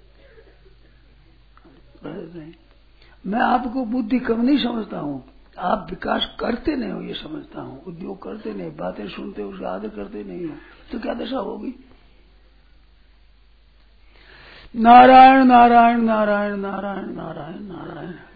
नहीं, मैं आपको बुद्धि कम नहीं समझता हूँ, आप विकास करते नहीं हो ये समझता हूँ, उद्योग करते नहीं, बातें सुनते हो उसका आदर करते नहीं हो, तो क्या दशा होगी। नारायण नारायण नारायण नारायण नारायण नारायण।